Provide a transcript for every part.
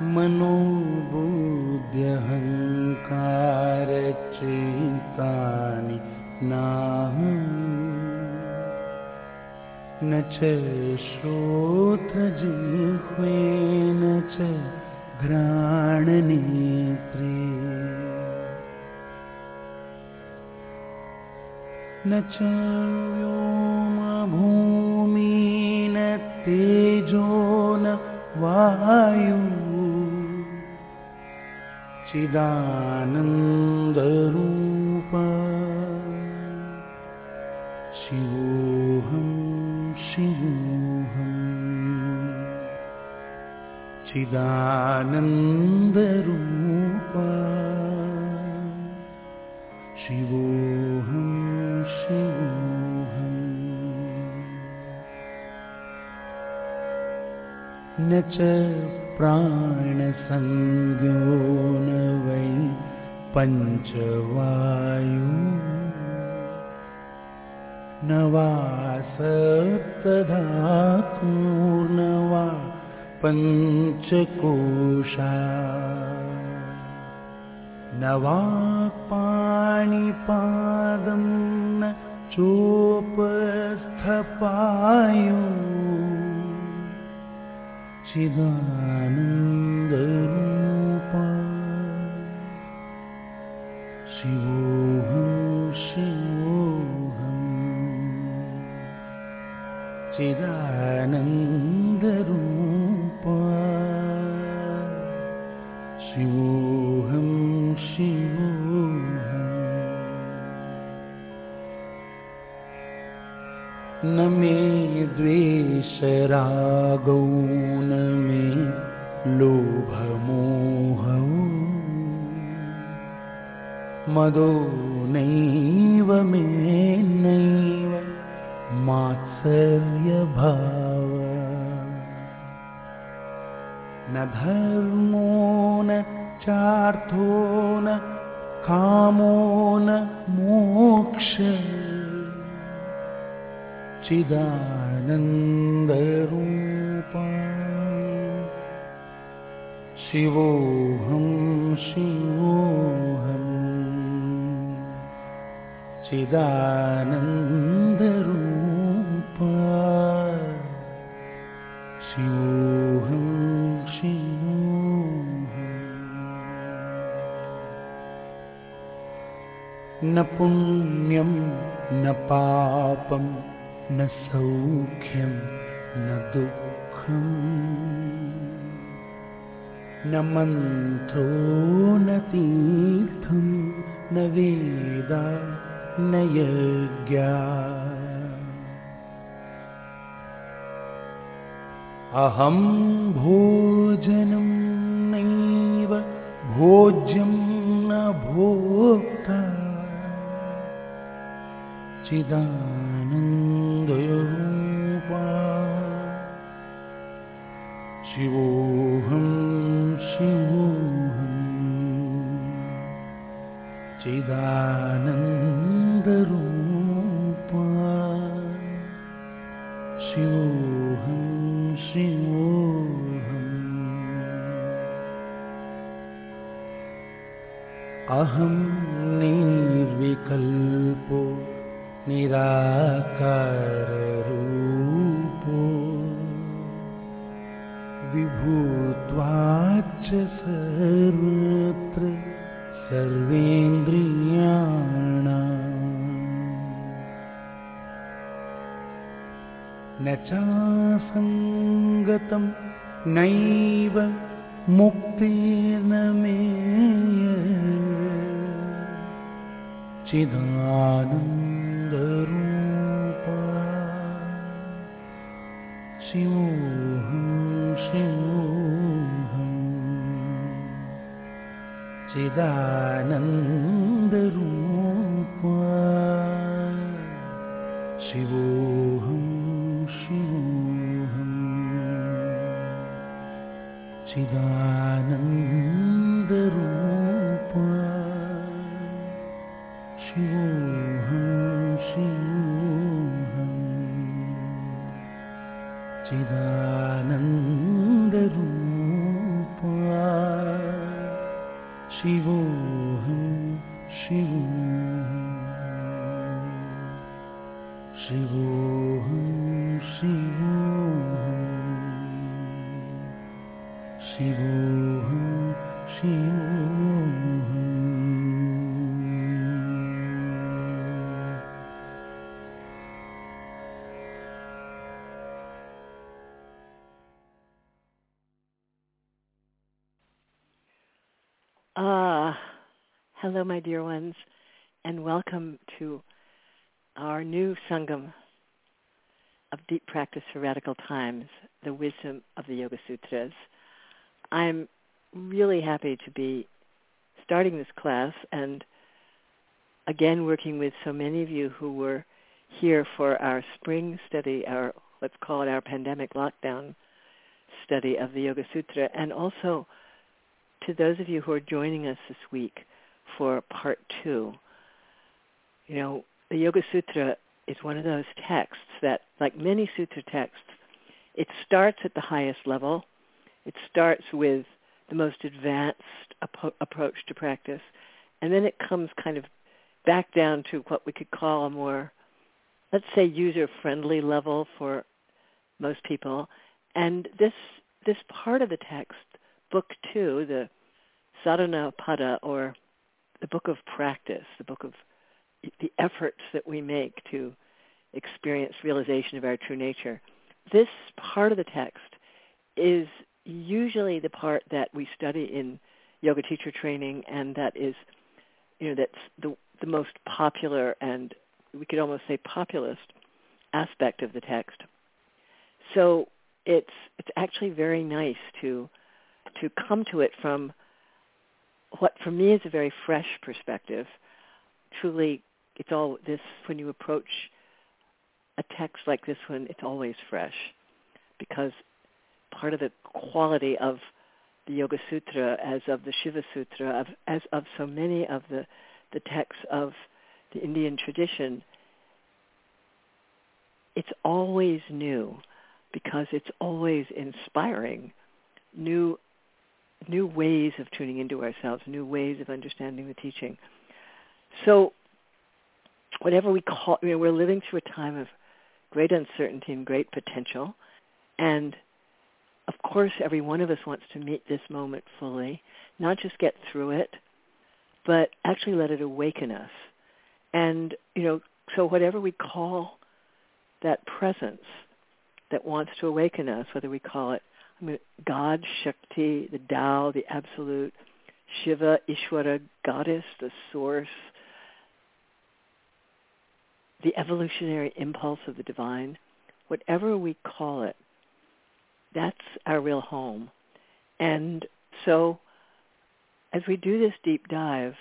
मनोबुद्ध्यहङ्कारचित्तानि नाहम् न च श्रोत्रजिह्वे न च घ्राणनेत्रे न च व्योमभूमि न तेजो न वायु चिदानन्दरूप शिवोऽहं शिवोऽहं चिदानन्दरूप शिवोऽहं शिवोऽहम् न च प्राणसंज्ञो न वै पञ्चवायु न वा सप्तधातुर्न वा पञ्चकोशा न वा पाणिपादं न चोपस्थपायु चिदानन्दरूप शिवोऽहं शिवोऽहं चिदानन्दरूप शिवोऽहं शिवोऽहम् न मे द्वेषरागौ न मे लोभमोहौ मदो नैव मे नैव मात्सर्यभाव न धर्मो न चार्थो न कामो न मोक्षः चिदानन्दरूप शिवोऽहं शिवोऽहं चिदानन्दरूप शिवोऽहं शिवोऽहम् न पुण्यं न पापं न सौख्यं न दुःखं न मन्त्रो न तीर्थं न वेदा न यज्ञा अहं भोजनं नैव भोज्यं न भोक्ता चिदानन्दरूप शिवोऽहं शिवोऽहं चिदानन्दरूप शिवोऽहं शिवोऽहम् अहं निर्विकल्पो निराकाररूपो विभूत्वाच्च सर्वत्र सर्वेन्द्रियाणाम् न चासङ्गतं नैव मुक्तिर्न मे चिदानन्दरूप शिवोऽहं शिवोऽहं चिदानन्दरूप शिवोऽहं शिवोऽहं चिदानन्दरूप शिवोऽहं शिवोऽहं चिदानन्दरूप Shivoham, Shivoham, Shivoham, Shivoham, Shivoham, Shivoham. Hello, my dear ones, and welcome to our new Sangam of Deep Practice for Radical Times, the wisdom of the Yoga Sutras. I'm really happy to be starting this class and again working with so many of you who were here for our spring study, our, let's call it our pandemic lockdown study of the Yoga Sutra, and also to those of you who are joining us this week for part 2. You know, the Yoga Sutra is one of those texts that, like many sutra texts, it starts at the highest level. It starts with the most advanced approach to practice, and then it comes kind of back down to what we could call a more, let's say, user-friendly level for most people. And this part of the text, Book 2, the Sadhana Pada, or the book of practice, the book of the efforts that we make to experience realization of our true nature. This part of the text is usually the part that we study in yoga teacher training, and that is, that's the most popular and we could almost say populist aspect of the text. So it's actually very nice to come to it from what for me is a very fresh perspective. Truly, it's all this, when you approach a text like this one, it's always fresh, because part of the quality of the Yoga Sutra, as of the Shiva Sutra, as of so many of the texts of the Indian tradition, it's always new, because it's always inspiring new ways of tuning into ourselves, new ways of understanding the teaching. So whatever we call, we're living through a time of great uncertainty and great potential. And of course, every one of us wants to meet this moment fully, not just get through it, but actually let it awaken us. And, so whatever we call that presence that wants to awaken us, whether we call it God, Shakti, the Tao, the Absolute, Shiva, Ishvara, Goddess, the Source, the evolutionary impulse of the divine, whatever we call it, that's our real home. And so as we do this deep dive,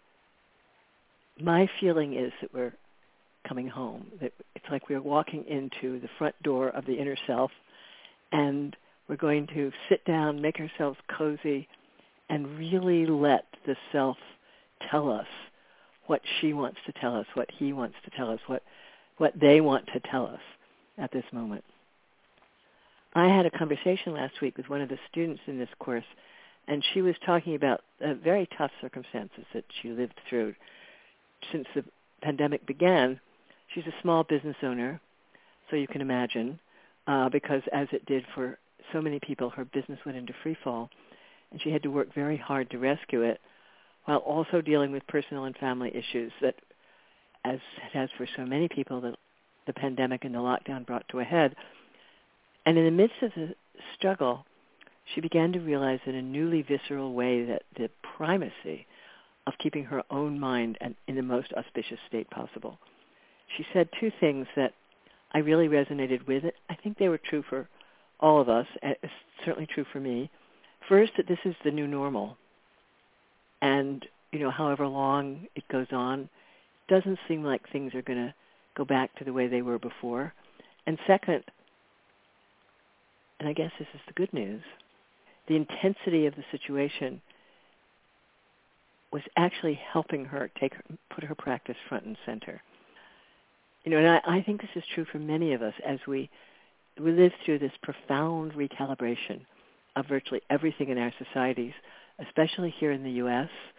my feeling is that we're coming home, that it's like we're walking into the front door of the inner self, and we're going to sit down, make ourselves cozy, and really let the self tell us what she wants to tell us, what he wants to tell us, what they want to tell us at this moment. I had a conversation last week with one of the students in this course, and she was talking about very tough circumstances that she lived through since the pandemic began. She's a small business owner, so you can imagine, because as it did for so many people, her business went into free fall, and she had to work very hard to rescue it, while also dealing with personal and family issues that, as it has for so many people, the pandemic and the lockdown brought to a head. And in the midst of the struggle, she began to realize in a newly visceral way that the primacy of keeping her own mind in the most auspicious state possible. She said two things that I really resonated with. I think they were true for all of us. It's certainly true for me. First, that this is the new normal. And, however long it goes on, it doesn't seem like things are going to go back to the way they were before. And second, and I guess this is the good news, the intensity of the situation was actually helping her put her practice front and center. And I think this is true for many of us as we live through this profound recalibration of virtually everything in our societies, especially here in the U.S.,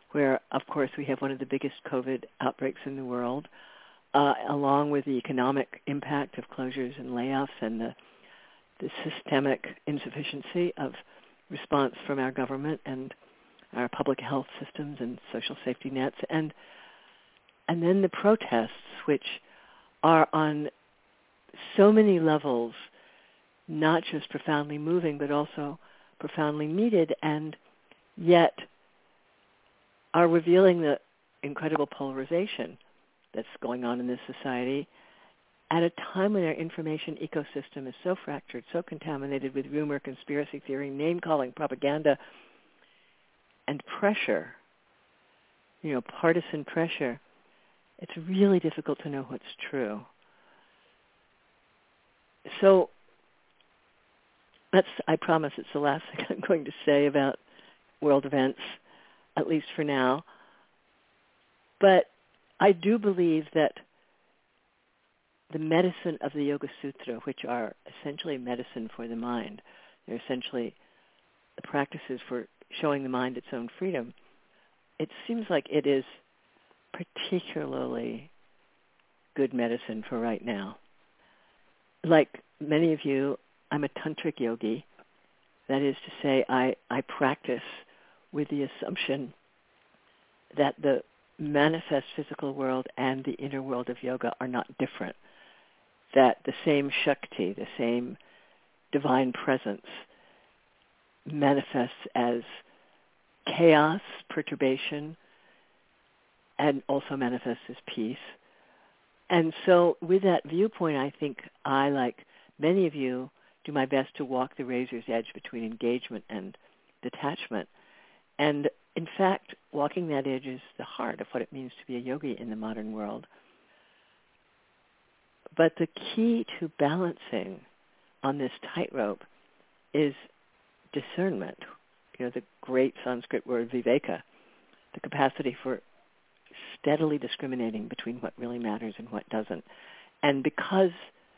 where, of course, we have one of the biggest COVID outbreaks in the world, along with the economic impact of closures and layoffs and the systemic insufficiency of response from our government and our public health systems and social safety nets, and then the protests, which are on so many levels not just profoundly moving, but also profoundly needed, and yet are revealing the incredible polarization that's going on in this society at a time when our information ecosystem is so fractured, so contaminated with rumor, conspiracy theory, name-calling, propaganda, and pressure, partisan pressure. It's really difficult to know what's true. So I promise it's the last thing I'm going to say about world events, at least for now. But I do believe that the medicine of the Yoga Sutra, which are essentially medicine for the mind, they're essentially the practices for showing the mind its own freedom, it seems like it is particularly good medicine for right now. Like many of you, I'm a tantric yogi. That is to say, I practice with the assumption that the manifest physical world and the inner world of yoga are not different, that the same Shakti, the same divine presence manifests as chaos, perturbation, and also manifests as peace. And so with that viewpoint, I think I, like many of you, do my best to walk the razor's edge between engagement and detachment. And in fact, walking that edge is the heart of what it means to be a yogi in the modern world. But the key to balancing on this tightrope is discernment. The great Sanskrit word viveka, the capacity for steadily discriminating between what really matters and what doesn't. And because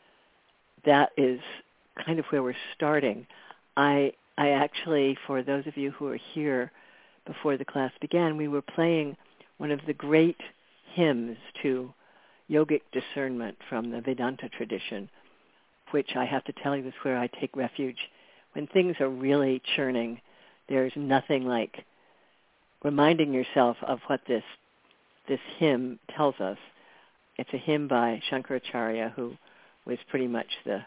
that is kind of where we're starting, I actually, for those of you who are here before the class began, we were playing one of the great hymns to yogic discernment from the Vedanta tradition, which I have to tell you is where I take refuge. When things are really churning, there's nothing like reminding yourself of what this hymn tells us. It's a hymn by Shankaracharya, who was pretty much let's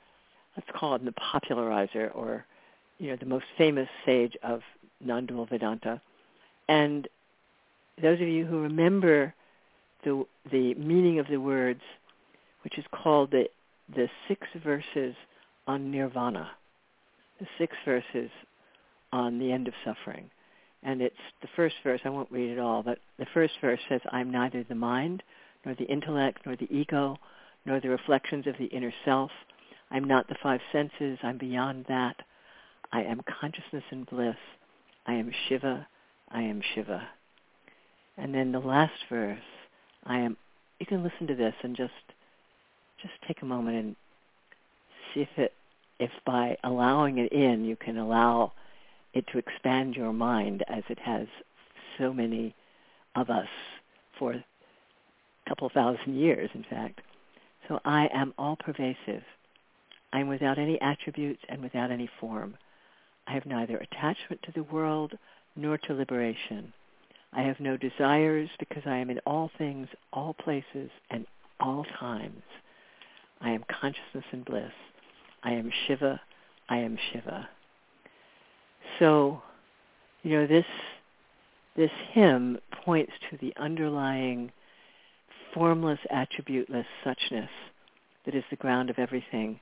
call him the popularizer, or the most famous sage of non-dual Vedanta. And those of you who remember the meaning of the words, which is called the 6 verses on nirvana, the 6 verses on the end of suffering. And it's the first verse, I won't read it all, but the first verse says, I'm neither the mind, nor the intellect, nor the ego, nor the reflections of the inner self. I'm not the 5 senses, I'm beyond that. I am consciousness and bliss. I am Shiva, I am Shiva. And then the last verse, you can listen to this and just take a moment and see if by allowing it in, you can allow it to expand your mind, as it has so many of us for a couple thousand years, in fact. So I am all-pervasive. I am without any attributes and without any form. I have neither attachment to the world nor to liberation. I have no desires because I am in all things, all places, and all times. I am consciousness and bliss. I am Shiva. I am Shiva. So, this hymn points to the underlying formless, attributeless suchness that is the ground of everything,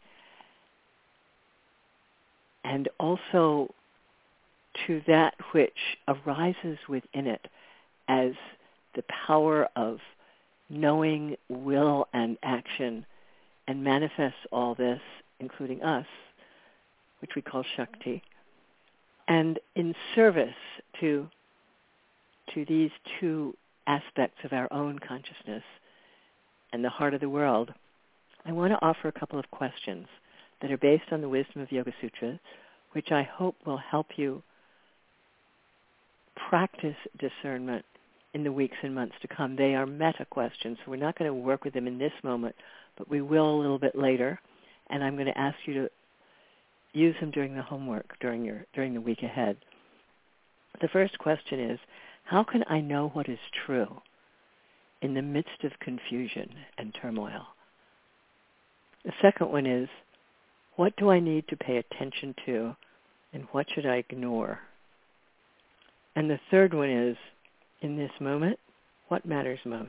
and also to that which arises within it as the power of knowing, will, and action, and manifests all this, including us, which we call Shakti, and in service to these 2 aspects of our own consciousness and the heart of the world, I want to offer a couple of questions that are based on the wisdom of Yoga Sutra, which I hope will help you practice discernment in the weeks and months to come. They are meta questions, so we're not going to work with them in this moment, but we will a little bit later, and I'm going to ask you to use them during the homework during the week ahead. The first question is, how can I know what is true in the midst of confusion and turmoil? The second one is, what do I need to pay attention to, and what should I ignore? And the third one is, in this moment, what matters most?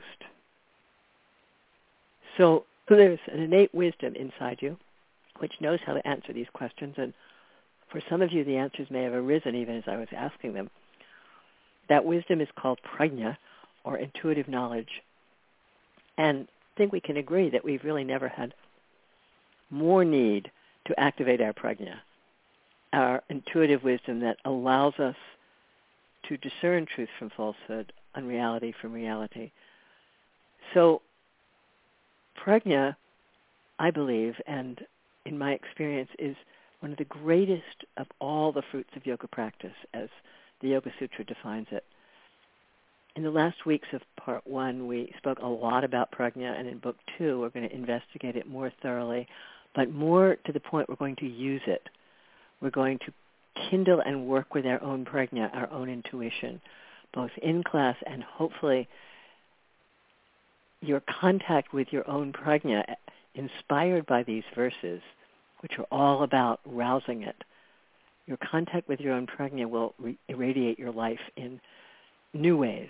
So there's an innate wisdom inside you which knows how to answer these questions, and for some of you the answers may have arisen even as I was asking them. That wisdom is called prajna, or intuitive knowledge. And I think we can agree that we've really never had more need to activate our prajna, our intuitive wisdom that allows us to discern truth from falsehood, unreality from reality. So prajna, I believe, and in my experience, is one of the greatest of all the fruits of yoga practice, as the Yoga Sutra defines it. In the last weeks of Part 1, we spoke a lot about prajna, and in Book 2, we're going to investigate it more thoroughly, but more to the point we're going to use it. We're going to kindle and work with our own prajna, our own intuition, both in class and hopefully your contact with your own prajna, inspired by these verses, which are all about rousing it. Your contact with your own prajna will irradiate your life in new ways.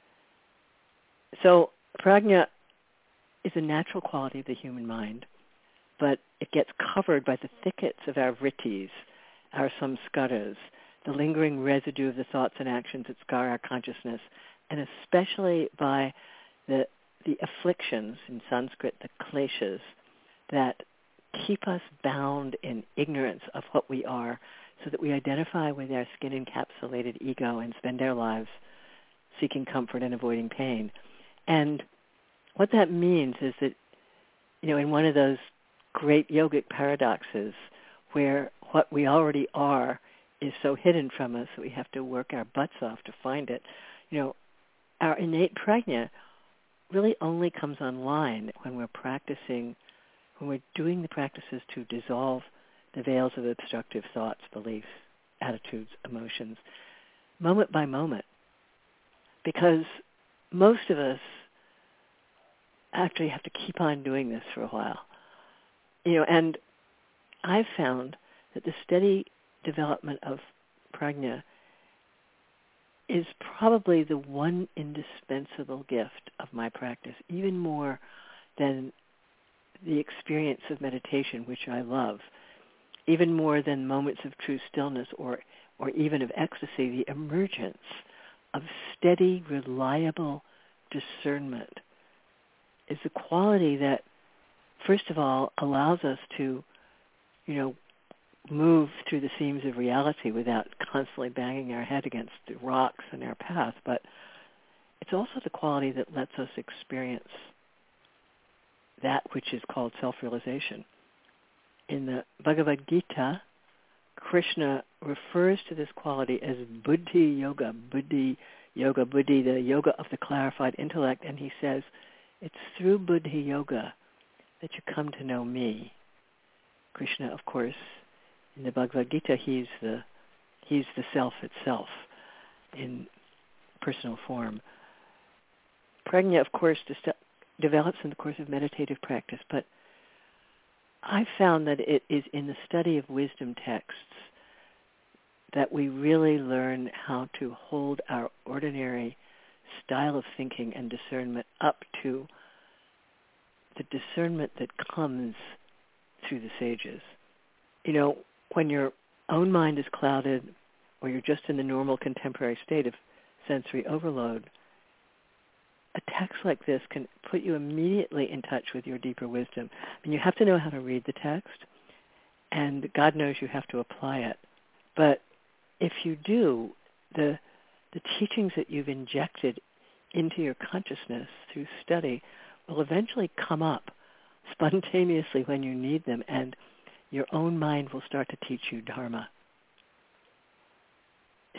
So prajna is a natural quality of the human mind, but it gets covered by the thickets of our vrittis, our samskaras, the lingering residue of the thoughts and actions that scar our consciousness, and especially by the afflictions, in Sanskrit, the kleshas, that keep us bound in ignorance of what we are, so that we identify with our skin-encapsulated ego and spend our lives seeking comfort and avoiding pain. And what that means is that, in one of those great yogic paradoxes where what we already are is so hidden from us that we have to work our butts off to find it, our innate prajna really only comes online when we're practicing, when we're doing the practices to dissolve the veils of obstructive thoughts, beliefs, attitudes, emotions, moment by moment. Because most of us actually have to keep on doing this for a while. And I've found that the steady development of prajna is probably the one indispensable gift of my practice, even more than the experience of meditation, which I love, even more than moments of true stillness or even of ecstasy. The emergence of steady, reliable discernment is a quality that, first of all, allows us to, move through the seams of reality without constantly banging our head against the rocks in our path. But it's also the quality that lets us experience that which is called self-realization. In the Bhagavad Gita, Krishna refers to this quality as buddhi yoga, buddhi, the yoga of the clarified intellect, and he says, it's through buddhi yoga that you come to know me. Krishna, of course, in the Bhagavad Gita, he's the self itself in personal form. Prajna, of course, develops in the course of meditative practice, but I found that it is in the study of wisdom texts that we really learn how to hold our ordinary style of thinking and discernment up to the discernment that comes through the sages. When your own mind is clouded or you're just in the normal contemporary state of sensory overload, a text like this can put you immediately in touch with your deeper wisdom. You have to know how to read the text, and God knows you have to apply it. But if you do, the teachings that you've injected into your consciousness through study will eventually come up spontaneously when you need them, and your own mind will start to teach you Dharma.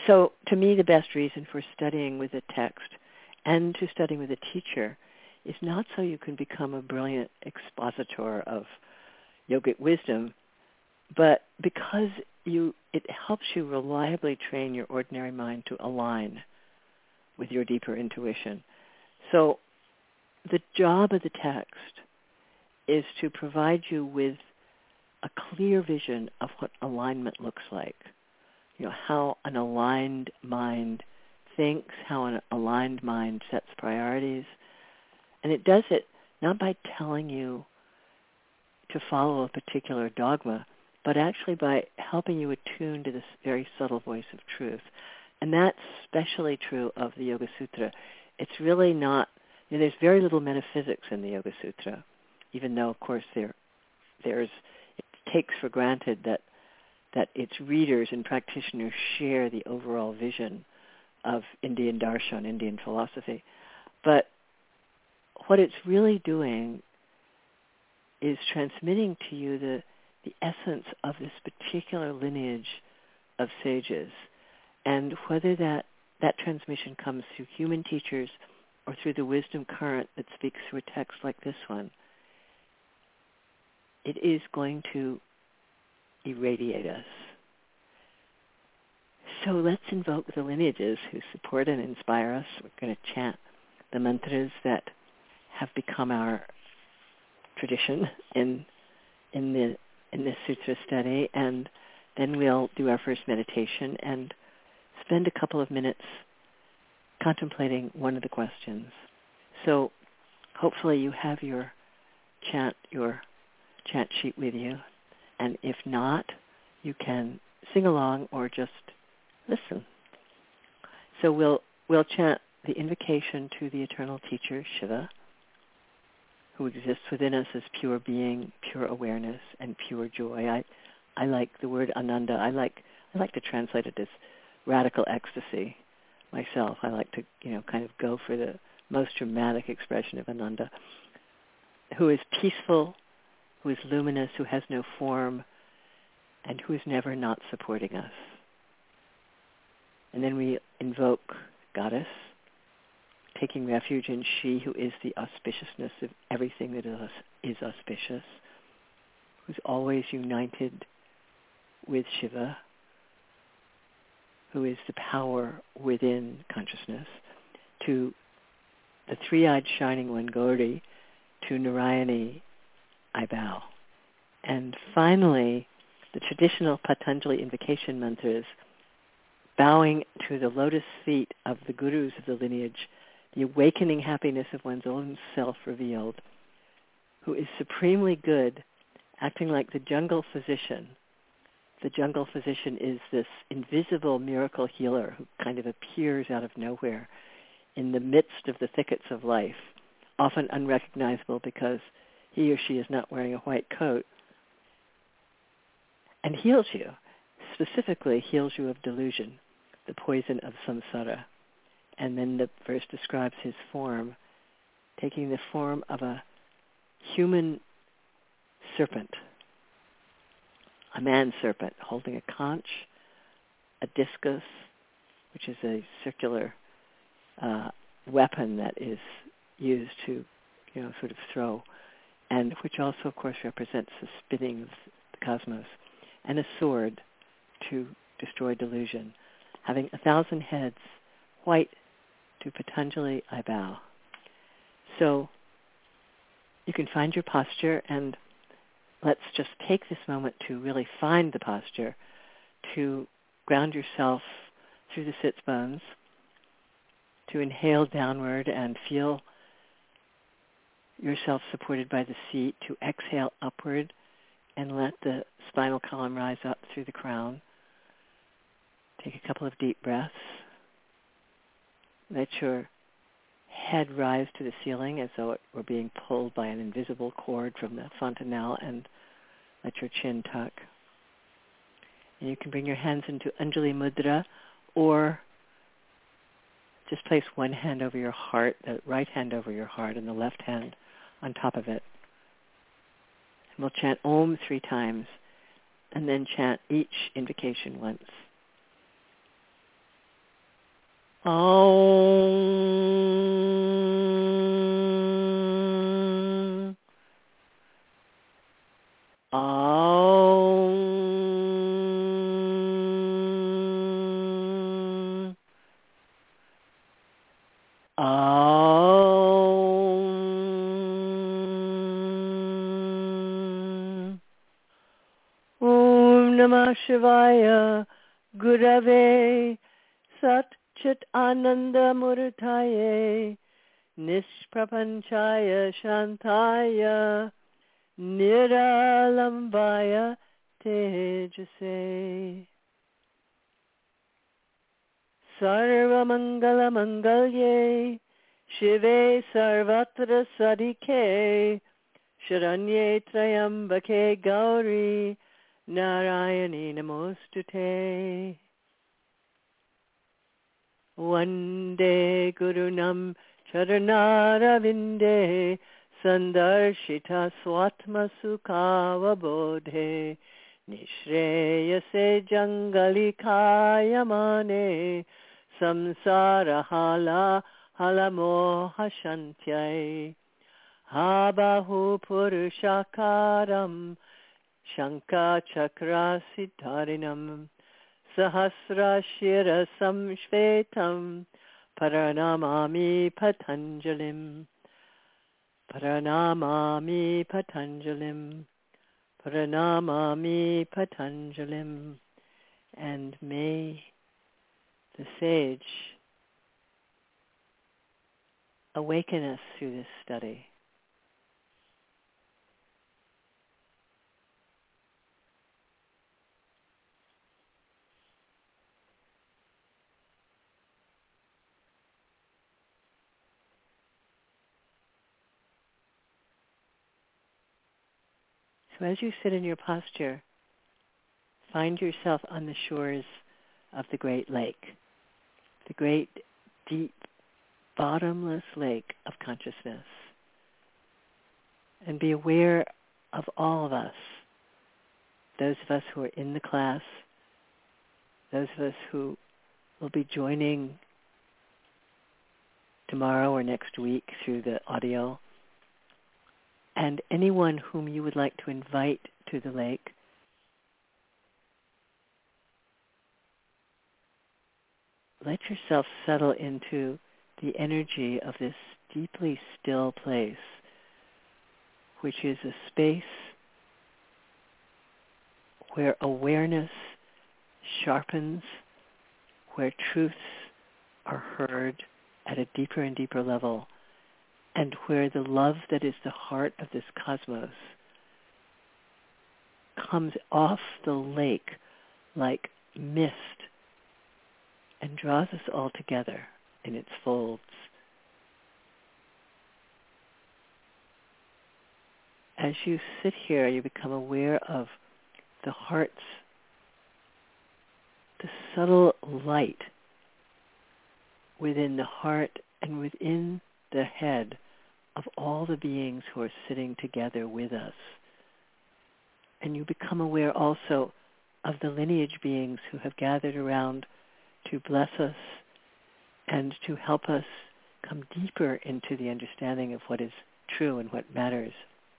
So to me, the best reason for studying with a text and to studying with a teacher is not so you can become a brilliant expositor of yogic wisdom, but because it helps you reliably train your ordinary mind to align with your deeper intuition. So the job of the text is to provide you with a clear vision of what alignment looks like. How an aligned mind thinks, how an aligned mind sets priorities. And it does it not by telling you to follow a particular dogma, but actually by helping you attune to this very subtle voice of truth. And that's especially true of the Yoga Sutra. It's really not, there's very little metaphysics in the Yoga Sutra, even though, of course, it takes for granted that its readers and practitioners share the overall vision of Indian darshan, Indian philosophy. But what it's really doing is transmitting to you the essence of this particular lineage of sages. And whether that transmission comes through human teachers or through the wisdom current that speaks through a text like this one, it is going to irradiate us. So let's invoke the lineages who support and inspire us. We're going to chant the mantras that have become our tradition in this sutra study, and then we'll do our first meditation and spend a couple of minutes contemplating one of the questions. So hopefully you have your chant sheet with you, and if not, you can sing along or just listen. So we'll chant the invocation to the eternal teacher, Shiva, who exists within us as pure being, pure awareness, and pure joy. I like the word Ananda. I like to translate it as radical ecstasy myself. I like to, kind of go for the most dramatic expression of Ananda, who is peaceful, who is luminous, who has no form, and who is never not supporting us. And then we invoke Goddess, taking refuge in she who is the auspiciousness of everything that is auspicious, who's always united with Shiva, who is the power within consciousness, to the three-eyed shining one, Gauri, to Narayani, I bow. And finally, the traditional Patanjali invocation mantras, bowing to the lotus feet of the gurus of the lineage, the awakening happiness of one's own self revealed, who is supremely good, acting like the jungle physician. The jungle physician is this invisible miracle healer who kind of appears out of nowhere in the midst of the thickets of life, often unrecognizable because he or she is not wearing a white coat, and heals you, specifically heals you of delusion, the poison of samsara. And then the verse describes his form, taking the form of a human serpent, a man serpent holding a conch, a discus, which is a circular weapon that is used to, sort of throw, and which also, of course, represents the spinning of the cosmos, and a sword to destroy delusion, having 1,000 heads, white, to Patanjali I bow. So you can find your posture, and let's just take this moment to really find the posture, to ground yourself through the sits bones, to inhale downward and feel yourself supported by the seat, to exhale upward and let the spinal column rise up through the crown. Take a couple of deep breaths. Let your head rise to the ceiling as though it were being pulled by an invisible cord from the fontanelle, and let your chin tuck. And you can bring your hands into Anjali Mudra, or just place one hand over your heart, the right hand over your heart, and the left hand on top of it. And we'll chant Om 3 times, and then chant each invocation once. Aum. Aum. Aum. Om Namah Shivaya Gurave Sat Chit Ananda Murtaye Nishprapanchaya Shantaya Niralambaya Tejase Sarvamangala Mangalye Shive Sarvatra Sadike Sharanye Trayambake Gauri Narayani Namostute Vande Gurunam Charanaravindehe Sandarshita Swatma Sukhavabodhe Nishreyase Jangalikayamane Samsara Hala Halamoha Shantyai Habahu Purushakaram Shanka Chakra Siddharinam Sahasra Shira Samshvetam Paranamami Patanjalim Paranamami Patanjalim Paranamami Patanjalim. And may the sage awaken us through this study. So as you sit in your posture, find yourself on the shores of the great lake, the great, deep, bottomless lake of consciousness. And be aware of all of us, those of us who are in the class, those of us who will be joining tomorrow or next week through the audio, and anyone whom you would like to invite to the lake. Let yourself settle into the energy of this deeply still place, which is a space where awareness sharpens, where truths are heard at a deeper and deeper level, and where the love that is the heart of this cosmos comes off the lake like mist and draws us all together in its folds. As you sit here, you become aware of the heart's, the subtle light within the heart and within the head of all the beings who are sitting together with us. And you become aware also of the lineage beings who have gathered around to bless us and to help us come deeper into the understanding of what is true and what matters.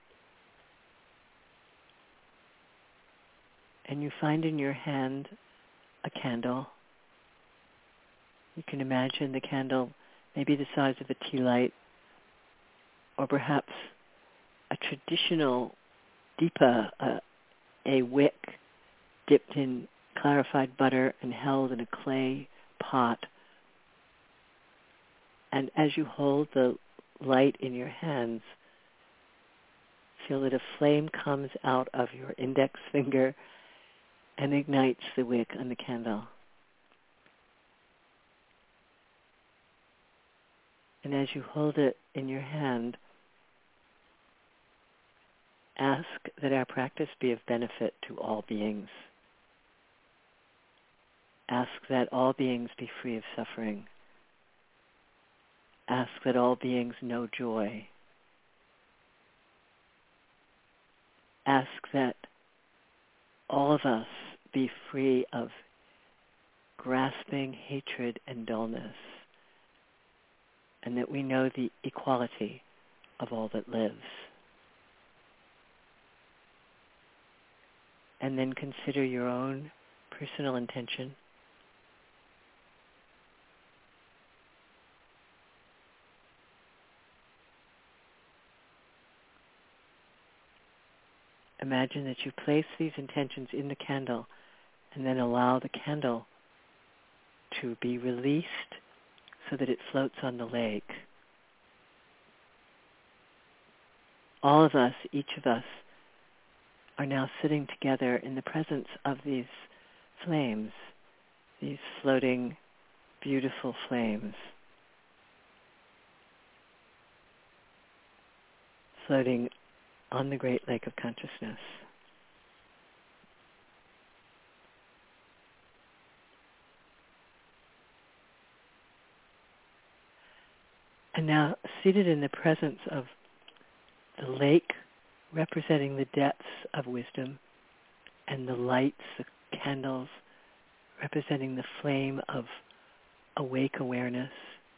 And you find in your hand a candle. You can imagine the candle maybe the size of a tea light, or perhaps a traditional deepa, a wick dipped in clarified butter and held in a clay pot. And as you hold the light in your hands, feel that a flame comes out of your index finger and ignites the wick on the candle. And as you hold it in your hand, ask that our practice be of benefit to all beings. Ask that all beings be free of suffering. Ask that all beings know joy. Ask that all of us be free of grasping, hatred, and dullness. and that we know the equality of all that lives. And then consider your own personal intention. Imagine that you place these intentions in the candle and then allow the candle to be released so that it floats on the lake. All of us, each of us, are now sitting together in the presence of these flames, these floating, beautiful flames, floating on the great lake of consciousness. And now, seated in the presence of the lake representing the depths of wisdom, and the lights, the candles, representing the flame of awake awareness,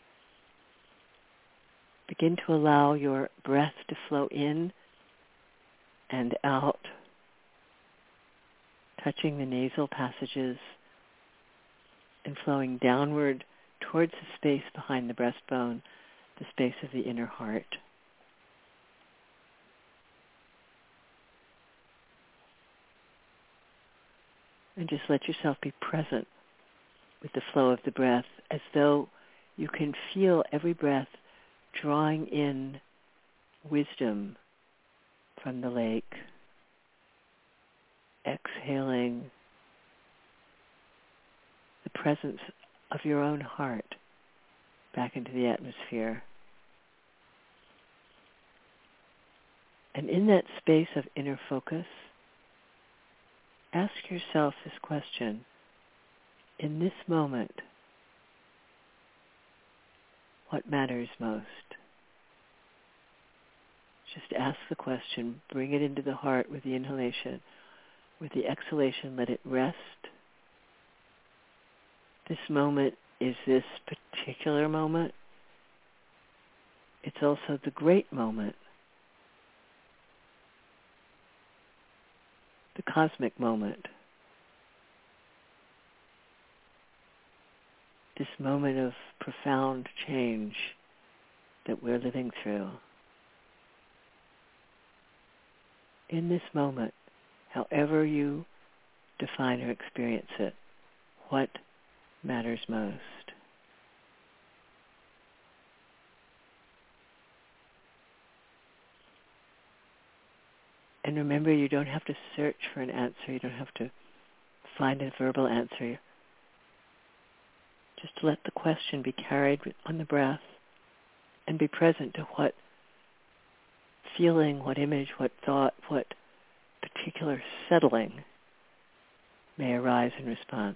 begin to allow your breath to flow in and out, touching the nasal passages and flowing downward towards the space behind the breastbone, the space of the inner heart. And just let yourself be present with the flow of the breath, as though you can feel every breath drawing in wisdom from the lake, exhaling the presence of your own heart back into the atmosphere. And in that space of inner focus, ask yourself this question: in this moment, what matters most? Just ask the question, bring it into the heart with the inhalation. With the exhalation, let it rest. This moment is this particular moment. It's also the great moment, the cosmic moment, this moment of profound change that we're living through. In this moment, however you define or experience it, what matters most? And remember, you don't have to search for an answer. You don't have to find a verbal answer. Just let the question be carried on the breath and be present to what feeling, what image, what thought, what particular settling may arise in response.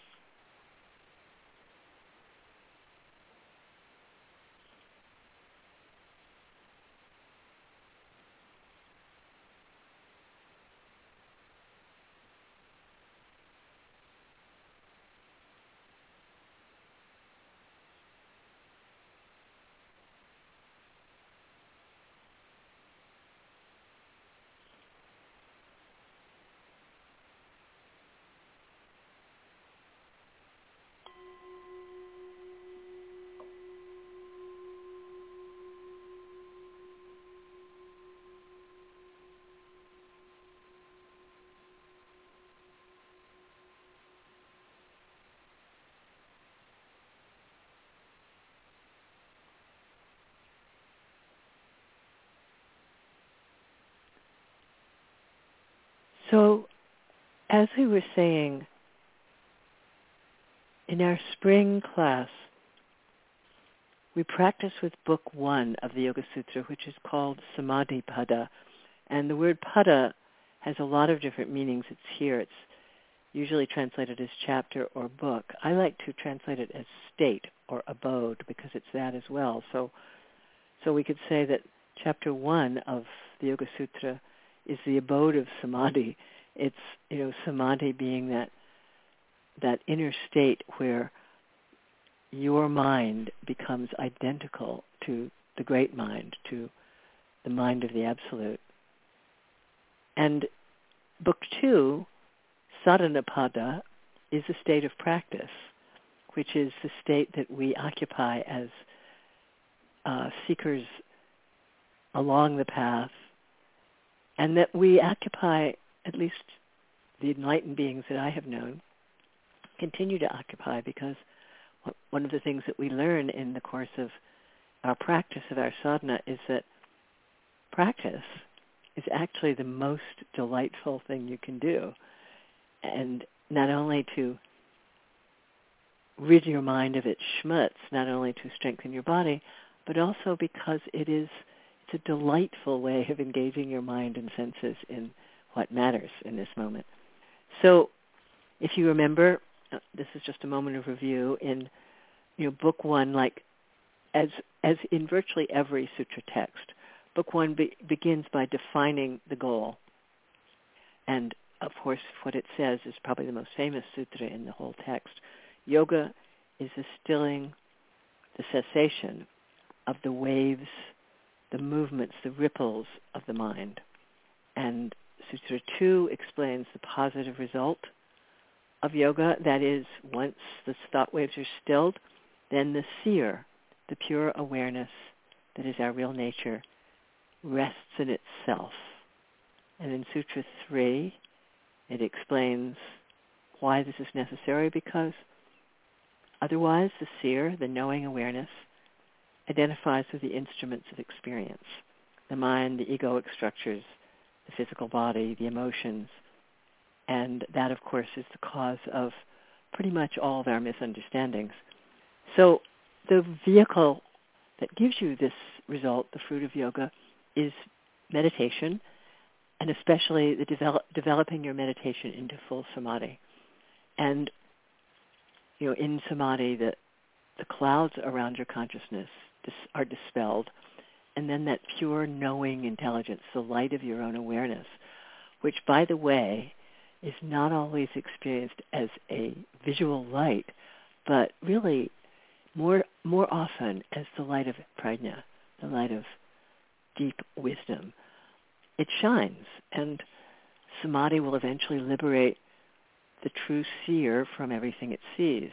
So, as we were saying, in our spring class, we practice with Book 1 of the Yoga Sutra, which is called Samadhi Pada. And the word pada has a lot of different meanings. It's here. It's usually translated as chapter or book. I like to translate it as state or abode because it's that as well. So we could say that chapter 1 of the Yoga Sutra is the abode of samadhi. It's, samadhi being that inner state where your mind becomes identical to the great mind, to the mind of the Absolute. And book 2, Sadhanapada, is a state of practice, which is the state that we occupy as seekers along the path, and that we occupy, at least the enlightened beings that I have known, continue to occupy, because one of the things that we learn in the course of our practice of our sadhana is that practice is actually the most delightful thing you can do. And not only to rid your mind of its schmutz, not only to strengthen your body, but also because it's a delightful way of engaging your mind and senses in what matters in this moment. So if you remember, this is just a moment of review, in book 1, like as in virtually every sutra text, book 1 begins by defining the goal. And of course, what it says is probably the most famous sutra in the whole text. Yoga is the stilling, the cessation of the waves, the movements, the ripples of the mind. And Sutra 2 explains the positive result of yoga. That is, once the thought waves are stilled, then the seer, the pure awareness that is our real nature, rests in itself. And in Sutra 3, it explains why this is necessary, because otherwise the seer, the knowing awareness, identifies with the instruments of experience, the mind, the egoic structures, the physical body, the emotions, and that, of course, is the cause of pretty much all of our misunderstandings. So the vehicle that gives you this result, the fruit of yoga, is meditation, and especially the developing your meditation into full samadhi. And, in samadhi, the clouds around your consciousness are dispelled, and then that pure knowing intelligence, the light of your own awareness, which, by the way, is not always experienced as a visual light, but really more often as the light of prajna, the light of deep wisdom. It shines, and samadhi will eventually liberate the true seer from everything it sees.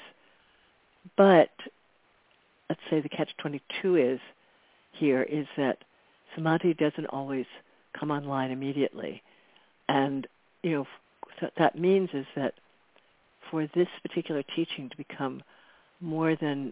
But let's say the catch-22 is that samadhi doesn't always come online immediately. And, what that means is that for this particular teaching to become more than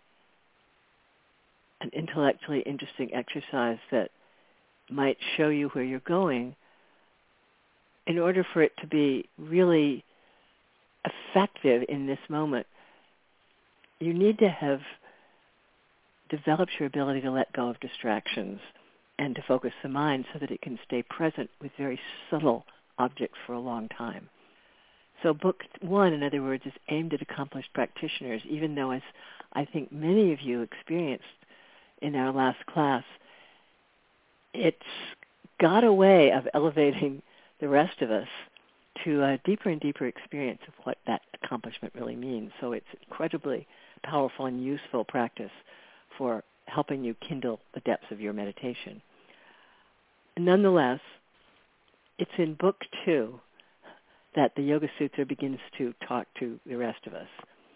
an intellectually interesting exercise that might show you where you're going, in order for it to be really effective in this moment, you need to have developed your ability to let go of distractions and to focus the mind so that it can stay present with very subtle objects for a long time. So book 1, in other words, is aimed at accomplished practitioners, even though, as I think many of you experienced in our last class, it's got a way of elevating the rest of us to a deeper and deeper experience of what that accomplishment really means. So it's incredibly powerful and useful practice for helping you kindle the depths of your meditation. Nonetheless, it's in book 2 that the Yoga Sutra begins to talk to the rest of us.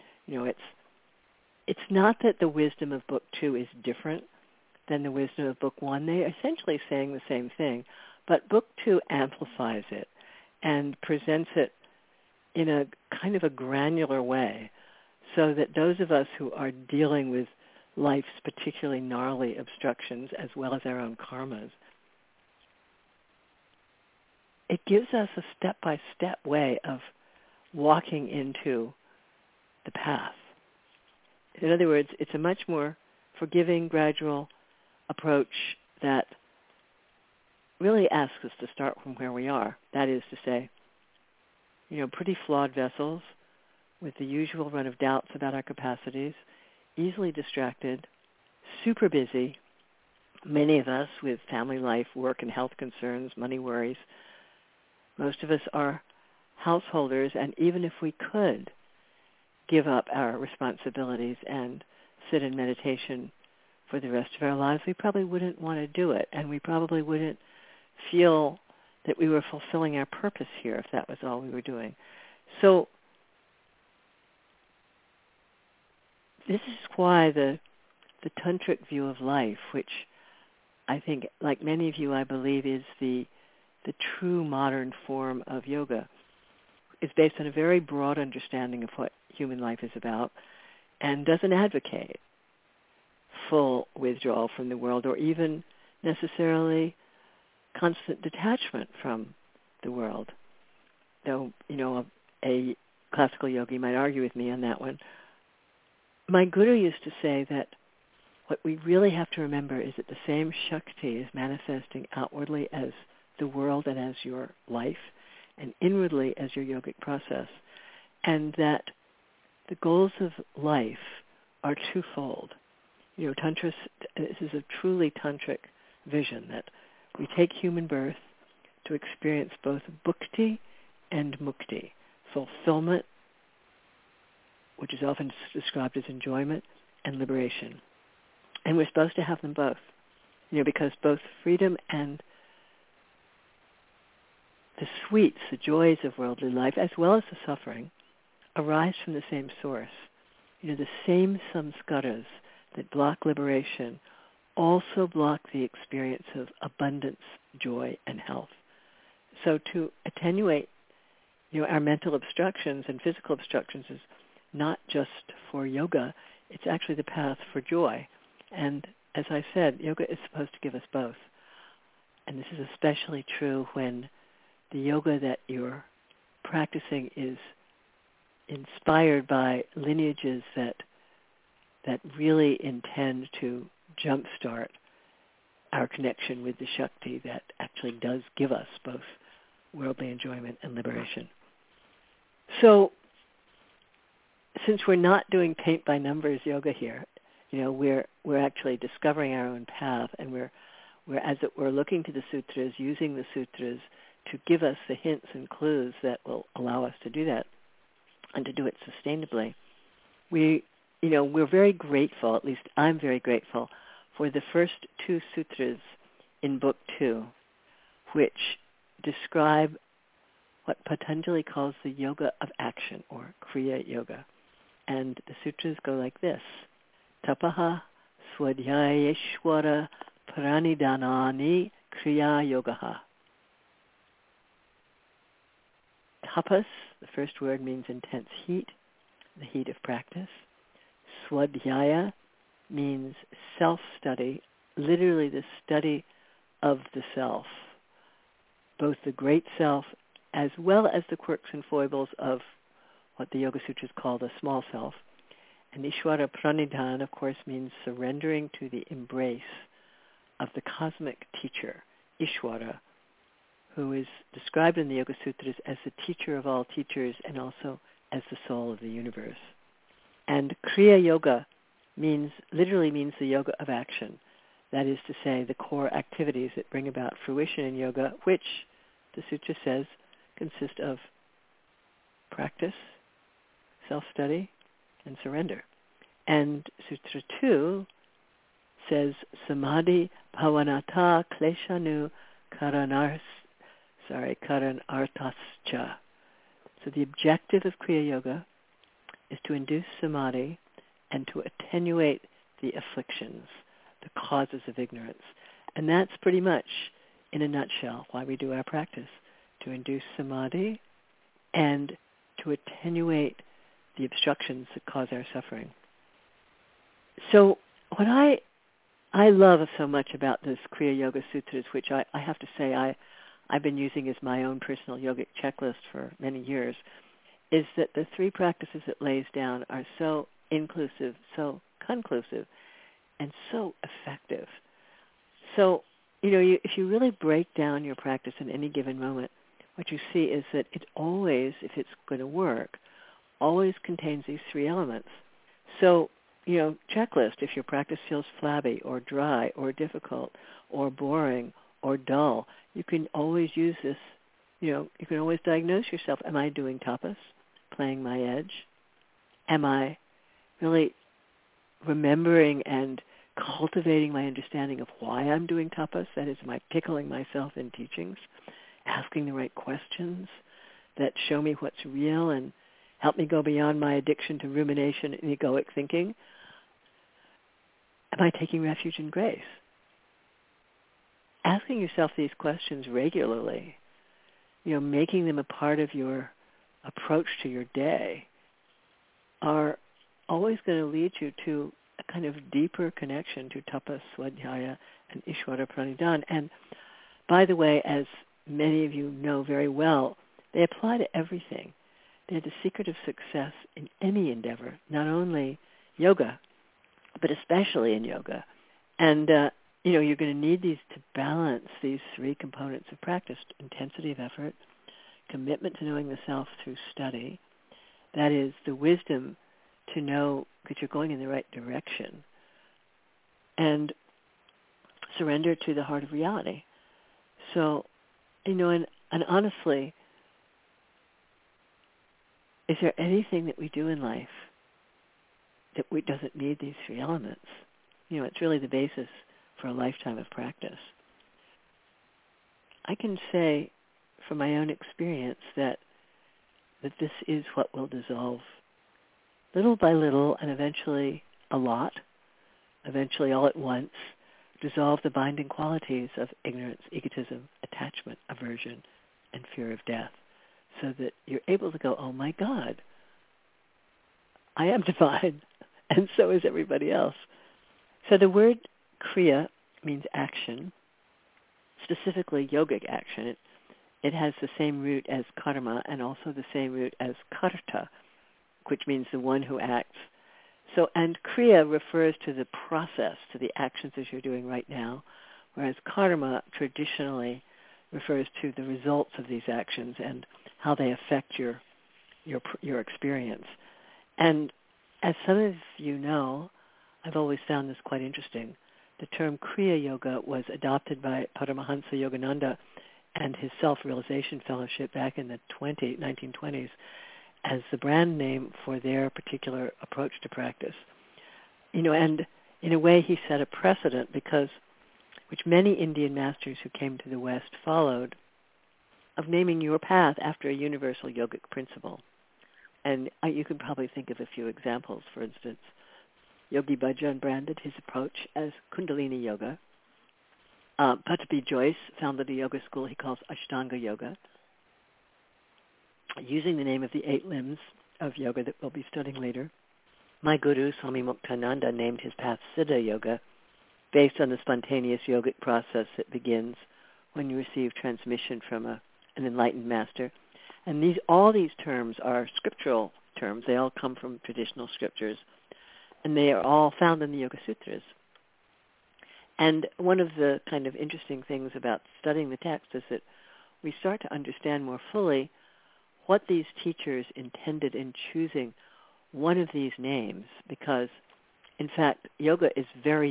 It's not that the wisdom of book 2 is different than the wisdom of book 1. They're essentially saying the same thing, but book 2 amplifies it and presents it in a kind of a granular way, so that those of us who are dealing with life's particularly gnarly obstructions, as well as our own karmas, it gives us a step-by-step way of walking into the path. In other words, it's a much more forgiving, gradual approach that really asks us to start from where we are. That is to say, pretty flawed vessels with the usual run of doubts about our capacities, easily distracted, super busy, many of us with family life, work and health concerns, money worries. Most of us are householders, and even if we could give up our responsibilities and sit in meditation for the rest of our lives, we probably wouldn't want to do it, and we probably wouldn't feel that we were fulfilling our purpose here if that was all we were doing. So this is why the tantric view of life, which I think, like many of you, I believe is the true modern form of yoga, is based on a very broad understanding of what human life is about and doesn't advocate full withdrawal from the world or even necessarily constant detachment from the world. Though, a classical yogi might argue with me on that one. My guru used to say that what we really have to remember is that the same Shakti is manifesting outwardly as the world and as your life, and inwardly as your yogic process, and that the goals of life are twofold. Tantra, this is a truly tantric vision that we take human birth to experience both bhukti and mukti, fulfillment, which is often described as enjoyment, and liberation. And we're supposed to have them both, because both freedom and the sweets, the joys of worldly life, as well as the suffering, arise from the same source. The same samskaras that block liberation also block the experience of abundance, joy, and health. So to attenuate, our mental obstructions and physical obstructions is not just for yoga, it's actually the path for joy. And as I said, yoga is supposed to give us both. And this is especially true when the yoga that you're practicing is inspired by lineages that really intend to jumpstart our connection with the Shakti that actually does give us both worldly enjoyment and liberation. So, since we're not doing paint by numbers yoga here, we're actually discovering our own path, and we're looking to the sutras, using the sutras to give us the hints and clues that will allow us to do that and to do it sustainably. We're very grateful, at least I'm very grateful, for the first two sutras in Book 2, which describe what Patanjali calls the yoga of action, or Kriya Yoga. And the sutras go like this: Tapaha Swadhyayeshwara Pranidhanani Kriya Yogaha. Tapas, the first word, means intense heat, the heat of practice. Swadhyaya means self-study, literally the study of the self, both the great self as well as the quirks and foibles of what the Yoga Sutras call the small self. And Ishvara Pranidhan, of course, means surrendering to the embrace of the cosmic teacher, Ishvara, who is described in the Yoga Sutras as the teacher of all teachers and also as the soul of the universe. And Kriya Yoga literally means the yoga of action. That is to say, the core activities that bring about fruition in yoga, which, the sutra says, consist of practice, self-study, and surrender. And Sutra 2 says, Samadhi Bhavanata Kleshanu Karanartascha. So the objective of Kriya Yoga is to induce samadhi and to attenuate the afflictions, the causes of ignorance. And that's pretty much, in a nutshell, why we do our practice, to induce samadhi and to attenuate the obstructions that cause our suffering. So what I love so much about this Kriya Yoga Sutras, which I have to say I've been using as my own personal yogic checklist for many years, is that the three practices it lays down are so inclusive, so conclusive, and so effective. So, if you really break down your practice in any given moment, what you see is that it always, if it's going to work, always contains these three elements. So, checklist, if your practice feels flabby or dry or difficult or boring or dull, you can always use this, you can always diagnose yourself. Am I doing tapas, playing my edge? am I really remembering and cultivating my understanding of why I'm doing tapas? That is, am I pickling myself in teachings, asking the right questions that show me what's real and help me go beyond my addiction to rumination and egoic thinking? Am I taking refuge in grace? Asking yourself these questions regularly, making them a part of your approach to your day, are always going to lead you to a kind of deeper connection to tapas, swadhyaya, and Ishvara pranidhan. And by the way, as many of you know very well, they apply to everything. They're the secret of success in any endeavor, not only yoga, but especially in yoga. And, you're going to need these to balance these three components of practice: intensity of effort, commitment to knowing the self through study, that is, the wisdom to know that you're going in the right direction, and surrender to the heart of reality. So, and honestly, is there anything that we do in life that doesn't need these three elements? It's really the basis for a lifetime of practice. I can say from my own experience that this is what will dissolve little by little, and eventually a lot, eventually all at once, dissolve the binding qualities of ignorance, egotism, attachment, aversion, and fear of death, so that you're able to go, oh my God, I am divine, and so is everybody else. So the word kriya means action, specifically yogic action. It has the same root as karma and also the same root as karta, which means the one who acts. So, and kriya refers to the process, to the actions as you're doing right now, whereas karma traditionally refers to the results of these actions and how they affect your experience. And as some of you know, I've always found this quite interesting. The term Kriya Yoga was adopted by Paramahansa Yogananda and his Self-Realization Fellowship back in the 1920s as the brand name for their particular approach to practice. And in a way he set a precedent which many Indian masters who came to the West followed, of naming your path after a universal yogic principle. And you can probably think of a few examples. For instance, Yogi Bhajan branded his approach as Kundalini Yoga. Pattabhi Jois founded a yoga school he calls Ashtanga Yoga, using the name of the 8 limbs of yoga that we'll be studying later. My guru, Swami Muktananda, named his path Siddha Yoga, based on the spontaneous yogic process that begins when you receive transmission from an enlightened master. And all these terms are scriptural terms. They all come from traditional scriptures, and they are all found in the Yoga Sutras. And one of the kind of interesting things about studying the text is that we start to understand more fully what these teachers intended in choosing one of these names, because, in fact, yoga is very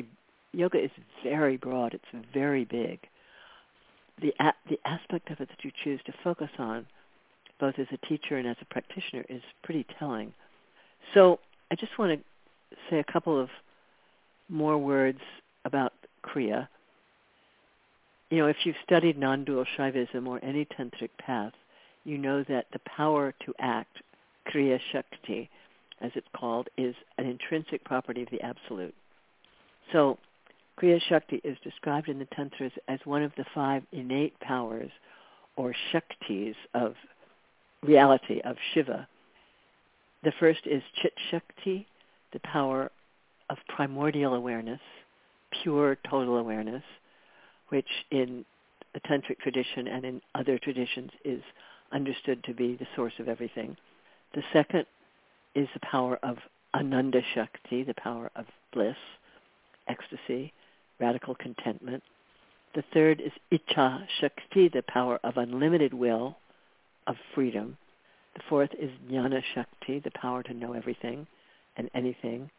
broad. It's very big. The aspect of it that you choose to focus on, both as a teacher and as a practitioner, is pretty telling. So I just want to say a couple of more words about Kriya. If you've studied non-dual Shaivism or any tantric path, you know that the power to act, Kriya Shakti, as it's called, is an intrinsic property of the Absolute. So Kriya Shakti is described in the Tantras as one of the 5 innate powers or Shaktis of reality, of Shiva. The first is Chit Shakti, the power of primordial awareness, pure total awareness, which in the Tantric tradition and in other traditions is understood to be the source of everything. The second is the power of Ananda Shakti, the power of bliss, ecstasy, radical contentment. The third is Icha Shakti, the power of unlimited will, of freedom. The fourth is Jnana Shakti, the power to know everything and anything.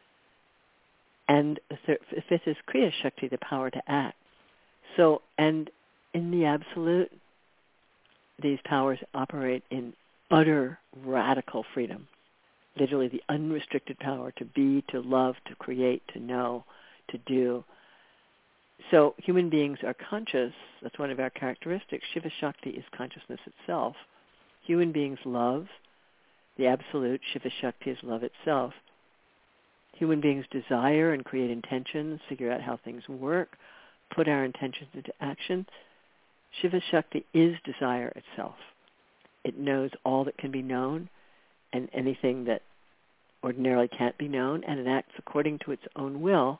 And the fifth is Kriya Shakti, the power to act. So, and in the Absolute, these powers operate in utter radical freedom. literally the unrestricted power to be, to love, to create, to know, to do. So human beings are conscious. That's one of our characteristics. Shiva Shakti is consciousness itself. Human beings love. The absolute, Shiva Shakti, is love itself. Human beings desire and create intentions, figure out how things work, put our intentions into action. Shiva Shakti is desire itself. It knows all that can be known and anything that ordinarily can't be known, and it acts according to its own will.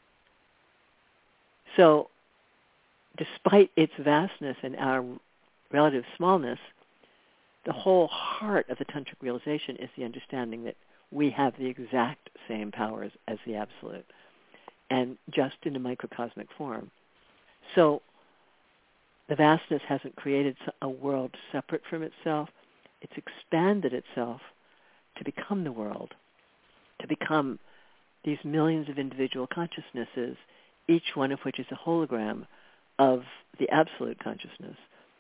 So despite its vastness and our relative smallness, the whole heart of the tantric realization is the understanding that we have the exact same powers as the Absolute, and just in a microcosmic form. So the vastness hasn't created a world separate from itself. It's expanded itself to become the world, to become these millions of individual consciousnesses, each one of which is a hologram of the Absolute consciousness.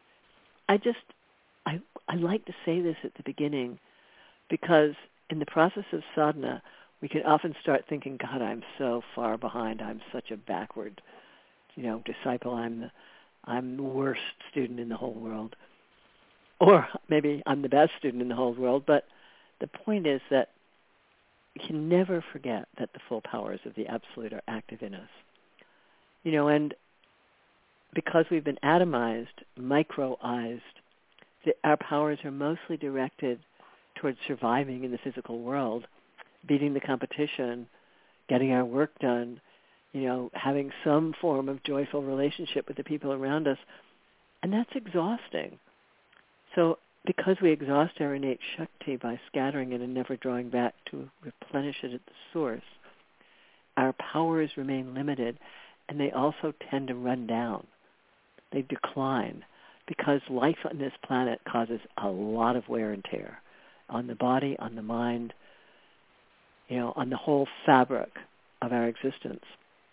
I like to say this at the beginning because in the process of sadhana, we can often start thinking, God, I'm so far behind. I'm such a backward, disciple. I'm the worst student in the whole world. Or maybe I'm the best student in the whole world. But the point is that we can never forget that the full powers of the Absolute are active in us. And because we've been atomized, microized, our powers are mostly directed towards surviving in the physical world, beating the competition, getting our work done, having some form of joyful relationship with the people around us. And that's exhausting. So because we exhaust our innate Shakti by scattering it and never drawing back to replenish it at the source, our powers remain limited, and they also tend to run down. They decline because life on this planet causes a lot of wear and tear on the body, on the mind, on the whole fabric of our existence.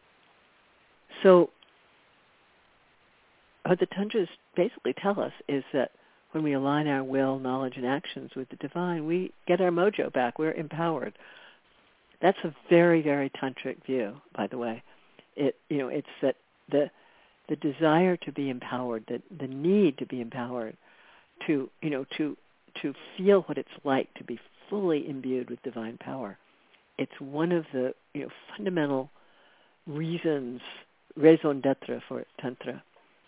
So what the Tantras basically tell us is that when we align our will, knowledge, and actions with the divine, we get our mojo back. We're empowered. That's a very, very tantric view, by the way. It's that the desire to be empowered, the need to be empowered, to feel what it's like to be fully imbued with divine power. It's one of the fundamental reasons, raison d'être for Tantra.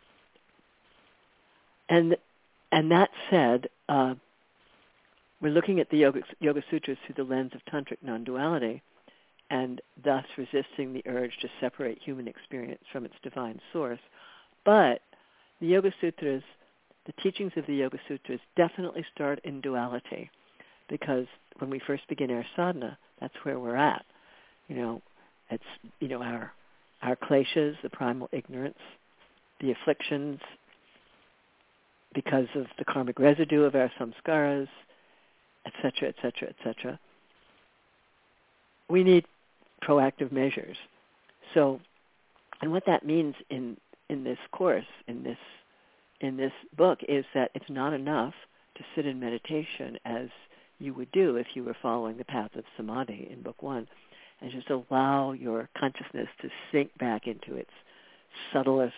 And that said, we're looking at the Yoga Sutras through the lens of tantric non-duality, and thus resisting the urge to separate human experience from its divine source. But the Yoga Sutras, the teachings of the Yoga Sutras definitely start in duality, because when we first begin our sadhana, that's where we're at. It's our kleshas, the primal ignorance, the afflictions because of the karmic residue of our samskaras, etc., etc., etc. We need proactive measures. So, and what that means in this course, in this book, is that it's not enough to sit in meditation as you would do if you were following the path of samadhi in book 1, and just allow your consciousness to sink back into its subtlest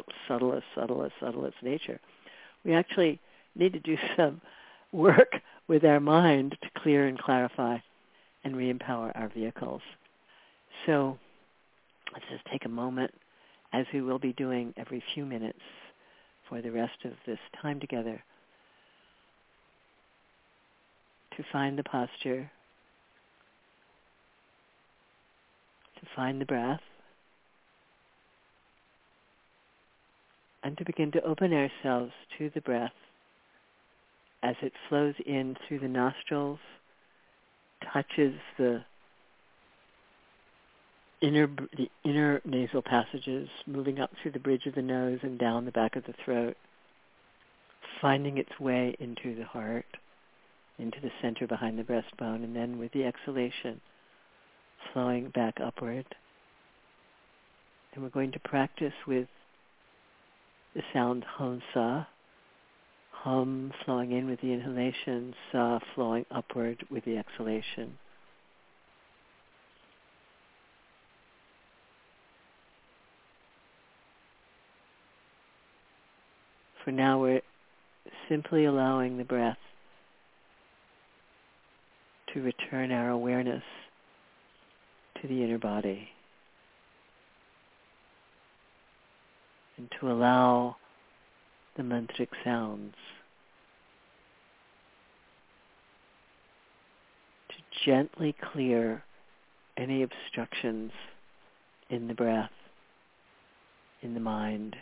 nature. We actually need to do some work with our mind to clear and clarify and re-empower our vehicles. So let's just take a moment, as we will be doing every few minutes for the rest of this time together, to find the posture, to find the breath, and to begin to open ourselves to the breath as it flows in through the nostrils, touches the inner nasal passages, moving up through the bridge of the nose and down the back of the throat, finding its way into the heart, into the center behind the breastbone, and then with the exhalation, flowing back upward. And we're going to practice with the sound Hansa. hum flowing in with the inhalation, sa flowing upward with the exhalation. For now, we're simply allowing the breath to return our awareness to the inner body and to allow the mantric sounds to gently clear any obstructions in the breath, in the mind.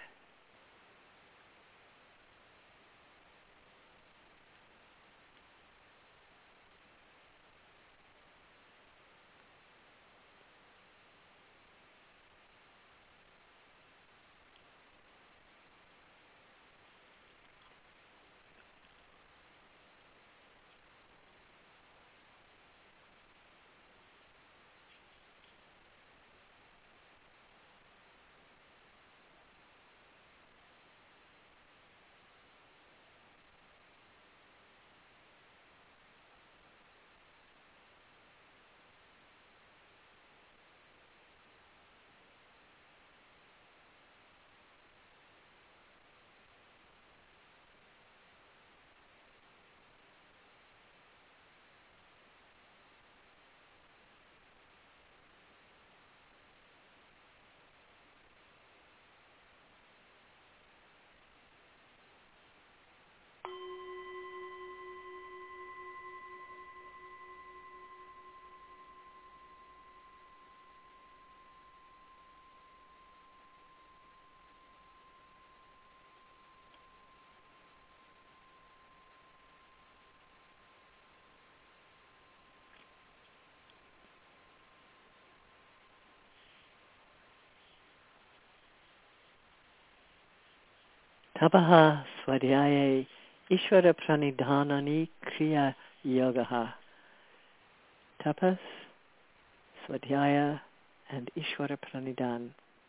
Tapaha swadhyaya ishvara pranidhanani kriya yogaha. Tapas, swadhyaya, and ishvara pranidhan.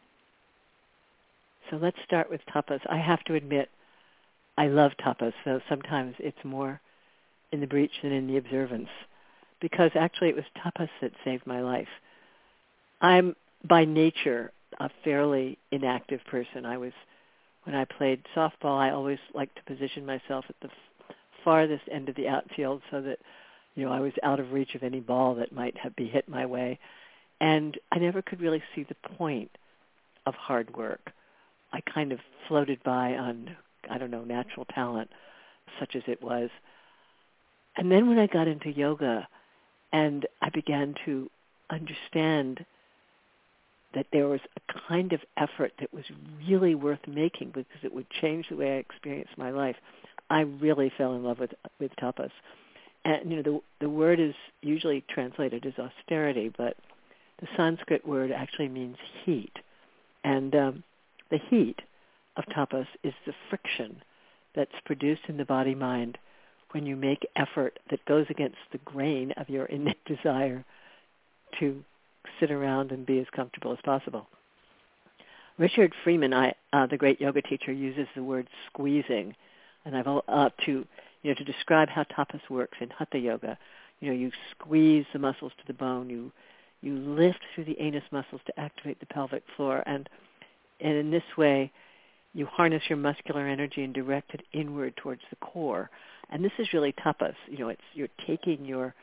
So let's start with tapas. I have to admit, I love tapas, so sometimes it's more in the breach than in the observance, because actually it was tapas that saved my life. I'm by nature a fairly inactive person. When I played softball, I always liked to position myself at the farthest end of the outfield so that, I was out of reach of any ball that might be hit my way. And I never could really see the point of hard work. I kind of floated by on, natural talent, such as it was. And then when I got into yoga and I began to understand that there was a kind of effort that was really worth making because it would change the way I experienced my life, I really fell in love with tapas. And, the word is usually translated as austerity, but the Sanskrit word actually means heat. And the heat of tapas is the friction that's produced in the body-mind when you make effort that goes against the grain of your innate desire to sit around and be as comfortable as possible. Richard Freeman, the great yoga teacher, uses the word squeezing, and I've to describe how tapas works in Hatha yoga. You squeeze the muscles to the bone, you lift through the anus muscles to activate the pelvic floor, and in this way, you harness your muscular energy and direct it inward towards the core. And this is really tapas. You're taking your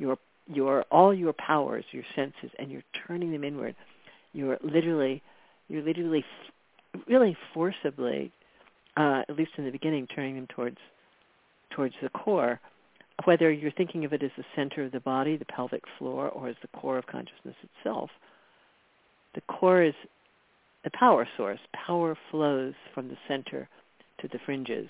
all your powers, your senses, and you're turning them inward. You're literally really forcibly, at least in the beginning, turning them towards the core. Whether you're thinking of it as the center of the body, the pelvic floor, or as the core of consciousness itself, the core is the power source. Power flows from the center to the fringes.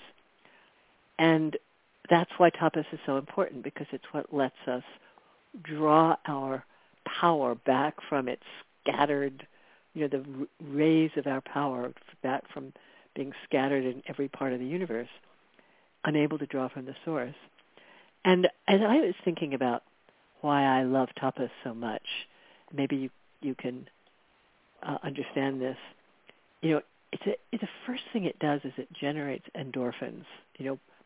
And that's why tapas is so important, because it's what lets us draw our power back from its scattered, the rays of our power back from being scattered in every part of the universe, unable to draw from the source. And as I was thinking about why I love tapas so much, maybe you can understand this. The first thing it does is it generates endorphins.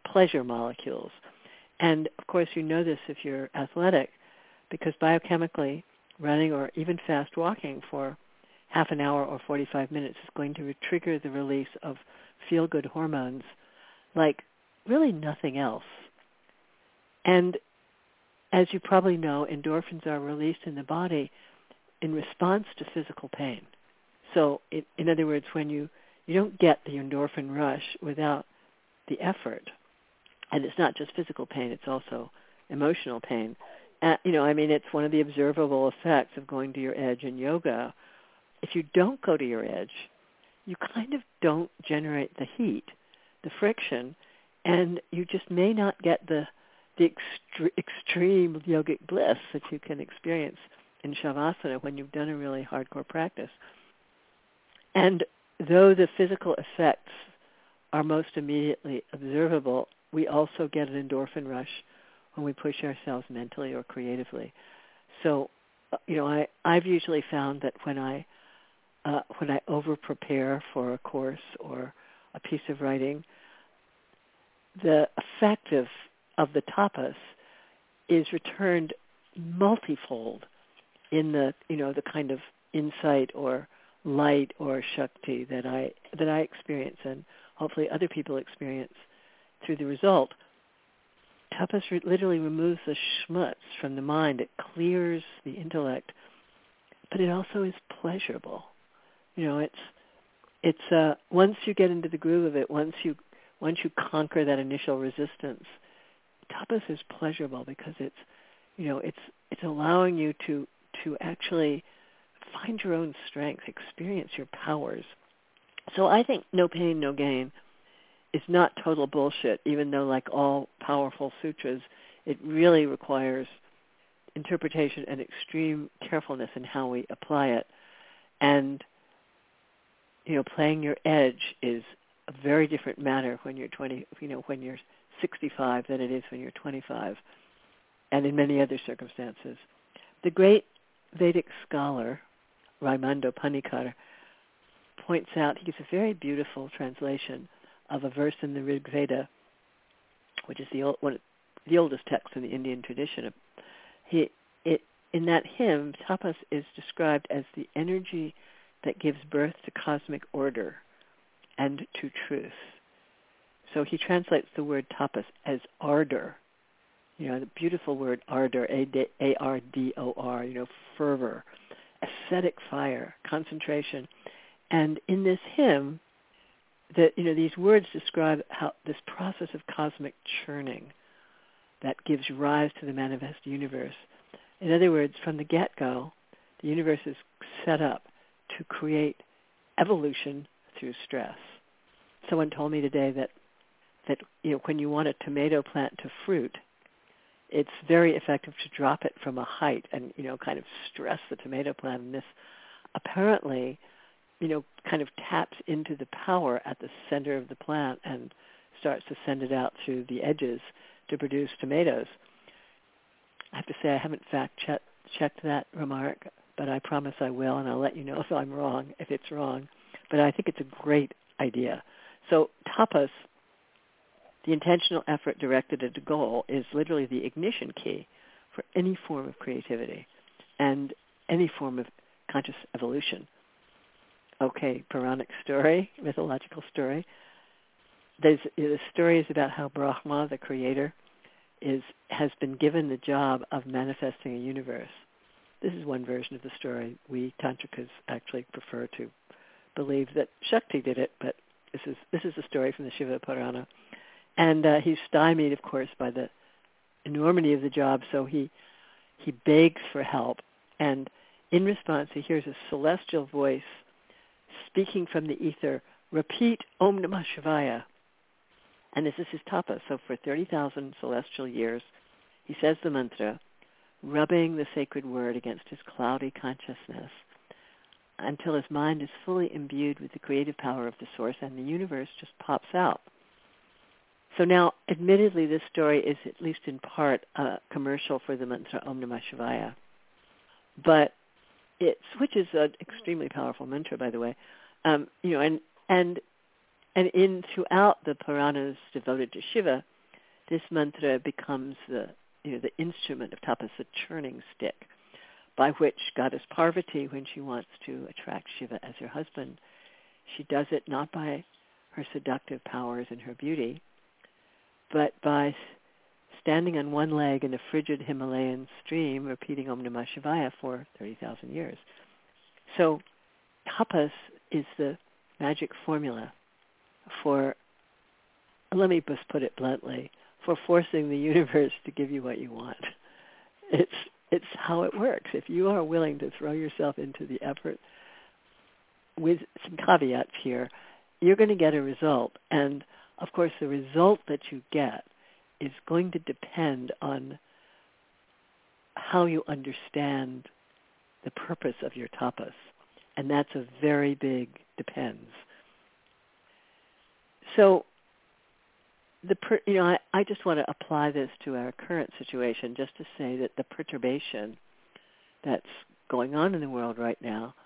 pleasure molecules. And, of course, you know this if you're athletic, because biochemically, running or even fast walking for half an hour or 45 minutes is going to trigger the release of feel-good hormones like really nothing else. And as you probably know, endorphins are released in the body in response to physical pain. So in other words, when you don't get the endorphin rush without the effort, and it's not just physical pain, it's also emotional pain. It's one of the observable effects of going to your edge in yoga. If you don't go to your edge, you kind of don't generate the heat, the friction, and you just may not get the extreme yogic bliss that you can experience in Shavasana when you've done a really hardcore practice. And though the physical effects are most immediately observable, we also get an endorphin rush when we push ourselves mentally or creatively. So, I've usually found that when I over-prepare for a course or a piece of writing, the effect of the tapas is returned multifold in the kind of insight or light or shakti that I experience and hopefully other people experience through the result. Tapas literally removes the schmutz from the mind. It clears the intellect, but it also is pleasurable. It's once you get into the groove of it, once you conquer that initial resistance, tapas is pleasurable because it's allowing you to actually find your own strength, experience your powers. So I think no pain, no gain is not total bullshit, even though like all powerful sutras, it really requires interpretation and extreme carefulness in how we apply it. And, playing your edge is a very different matter when you're when you're 65 than it is when you're 25, and in many other circumstances. The great Vedic scholar, Raimondo Panikkar, points out, he gives a very beautiful translation of a verse in the Rig Veda, which is the oldest text in the Indian tradition. In that hymn, tapas is described as the energy that gives birth to cosmic order and to truth. So he translates the word tapas as ardor, the beautiful word ardor, A-R-D-O-R, fervor, ascetic fire, concentration. And in this hymn, these words describe how this process of cosmic churning that gives rise to the manifest universe. In other words, from the get-go, the universe is set up to create evolution through stress. Someone told me today that when you want a tomato plant to fruit, it's very effective to drop it from a height and kind of stress the tomato plant. And this apparently kind of taps into the power at the center of the plant and starts to send it out through the edges to produce tomatoes. I have to say I haven't fact-checked that remark, but I promise I will, and I'll let you know if I'm wrong, if it's wrong. But I think it's a great idea. So tapas, the intentional effort directed at a goal, is literally the ignition key for any form of creativity and any form of conscious evolution. Okay, Puranic story, mythological story. The story is about how Brahma, the creator, has been given the job of manifesting a universe. This is one version of the story. We Tantrikas actually prefer to believe that Shakti did it, but this is a story from the Shiva Purana. And he's stymied, of course, by the enormity of the job, so he begs for help. And in response, he hears a celestial voice speaking from the ether, repeat Om Namah Shivaya. And this is his tapas. So for 30,000 celestial years, he says the mantra, rubbing the sacred word against his cloudy consciousness until his mind is fully imbued with the creative power of the source and the universe just pops out. So now, admittedly, this story is at least in part a commercial for the mantra Om Namah Shivaya. But which is an extremely powerful mantra, by the way. And in throughout the Puranas devoted to Shiva, this mantra becomes the instrument of tapas, the churning stick, by which Goddess Parvati, when she wants to attract Shiva as her husband, she does it not by her seductive powers and her beauty, but by standing on one leg in a frigid Himalayan stream, repeating Om Namah Shivaya for 30,000 years. So tapas is the magic formula for, let me just put it bluntly, for forcing the universe to give you what you want. It's how it works. If you are willing to throw yourself into the effort, with some caveats here, you're going to get a result. And, of course, the result that you get is going to depend on how you understand the purpose of your tapas. And that's a very big depends. So, I just want to apply this to our current situation just to say that the perturbation that's going on in the world right now,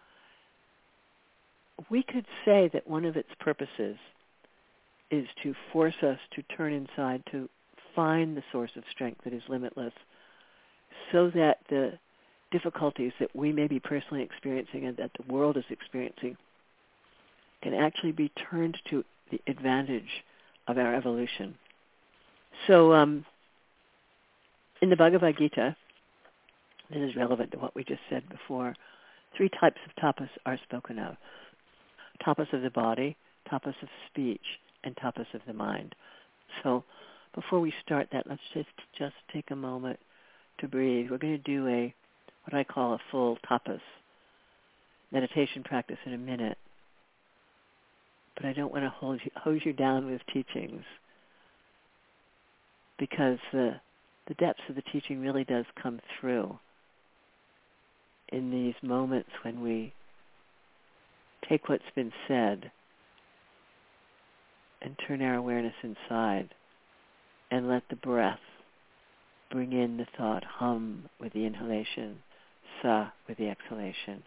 we could say that one of its purposes is to force us to turn inside, to find the source of strength that is limitless, so that the difficulties that we may be personally experiencing and that the world is experiencing can actually be turned to the advantage of our evolution. So in the Bhagavad Gita, this is relevant to what we just said before, 3 types of tapas are spoken of. Tapas of the body, tapas of speech, and tapas of the mind. So before we start that, let's just take a moment to breathe. We're going to do what I call a full tapas meditation practice in a minute. But I don't want to hose you down with teachings, because the depths of the teaching really does come through in these moments when we take what's been said and turn our awareness inside and let the breath bring in the thought, hum with the inhalation, sa with the exhalation.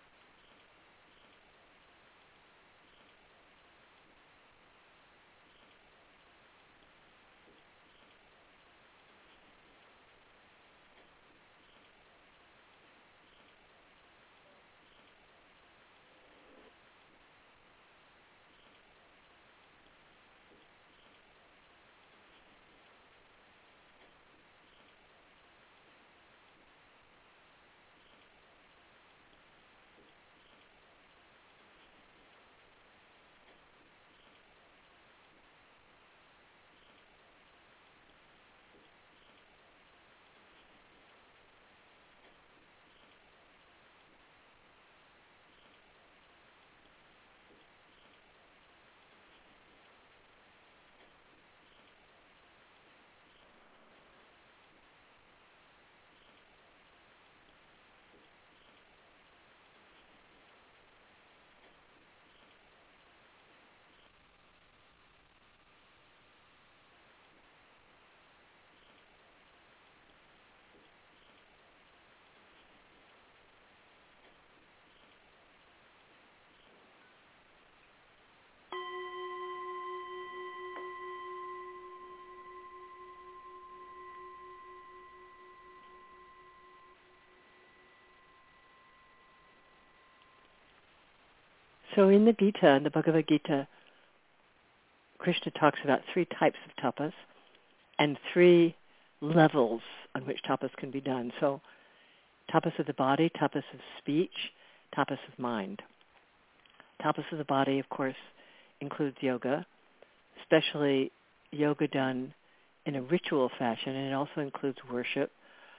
So in the Gita, in the Bhagavad Gita, Krishna talks about 3 types of tapas and 3 levels on which tapas can be done. So tapas of the body, tapas of speech, tapas of mind. Tapas of the body, of course, includes yoga, especially yoga done in a ritual fashion, and it also includes worship.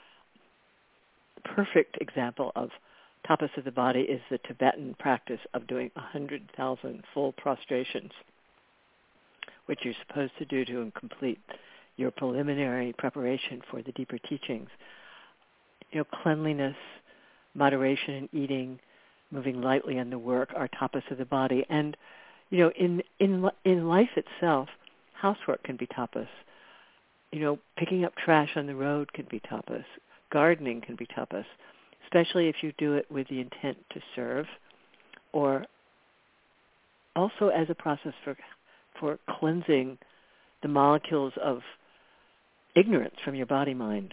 The perfect example of tapas of the body is the Tibetan practice of doing 100,000 full prostrations, which you're supposed to do to complete your preliminary preparation for the deeper teachings. Cleanliness, moderation in eating, moving lightly on the work are tapas of the body. And, in life itself, housework can be tapas. Picking up trash on the road can be tapas. Gardening can be tapas, especially if you do it with the intent to serve, or also as a process for cleansing the molecules of ignorance from your body-mind.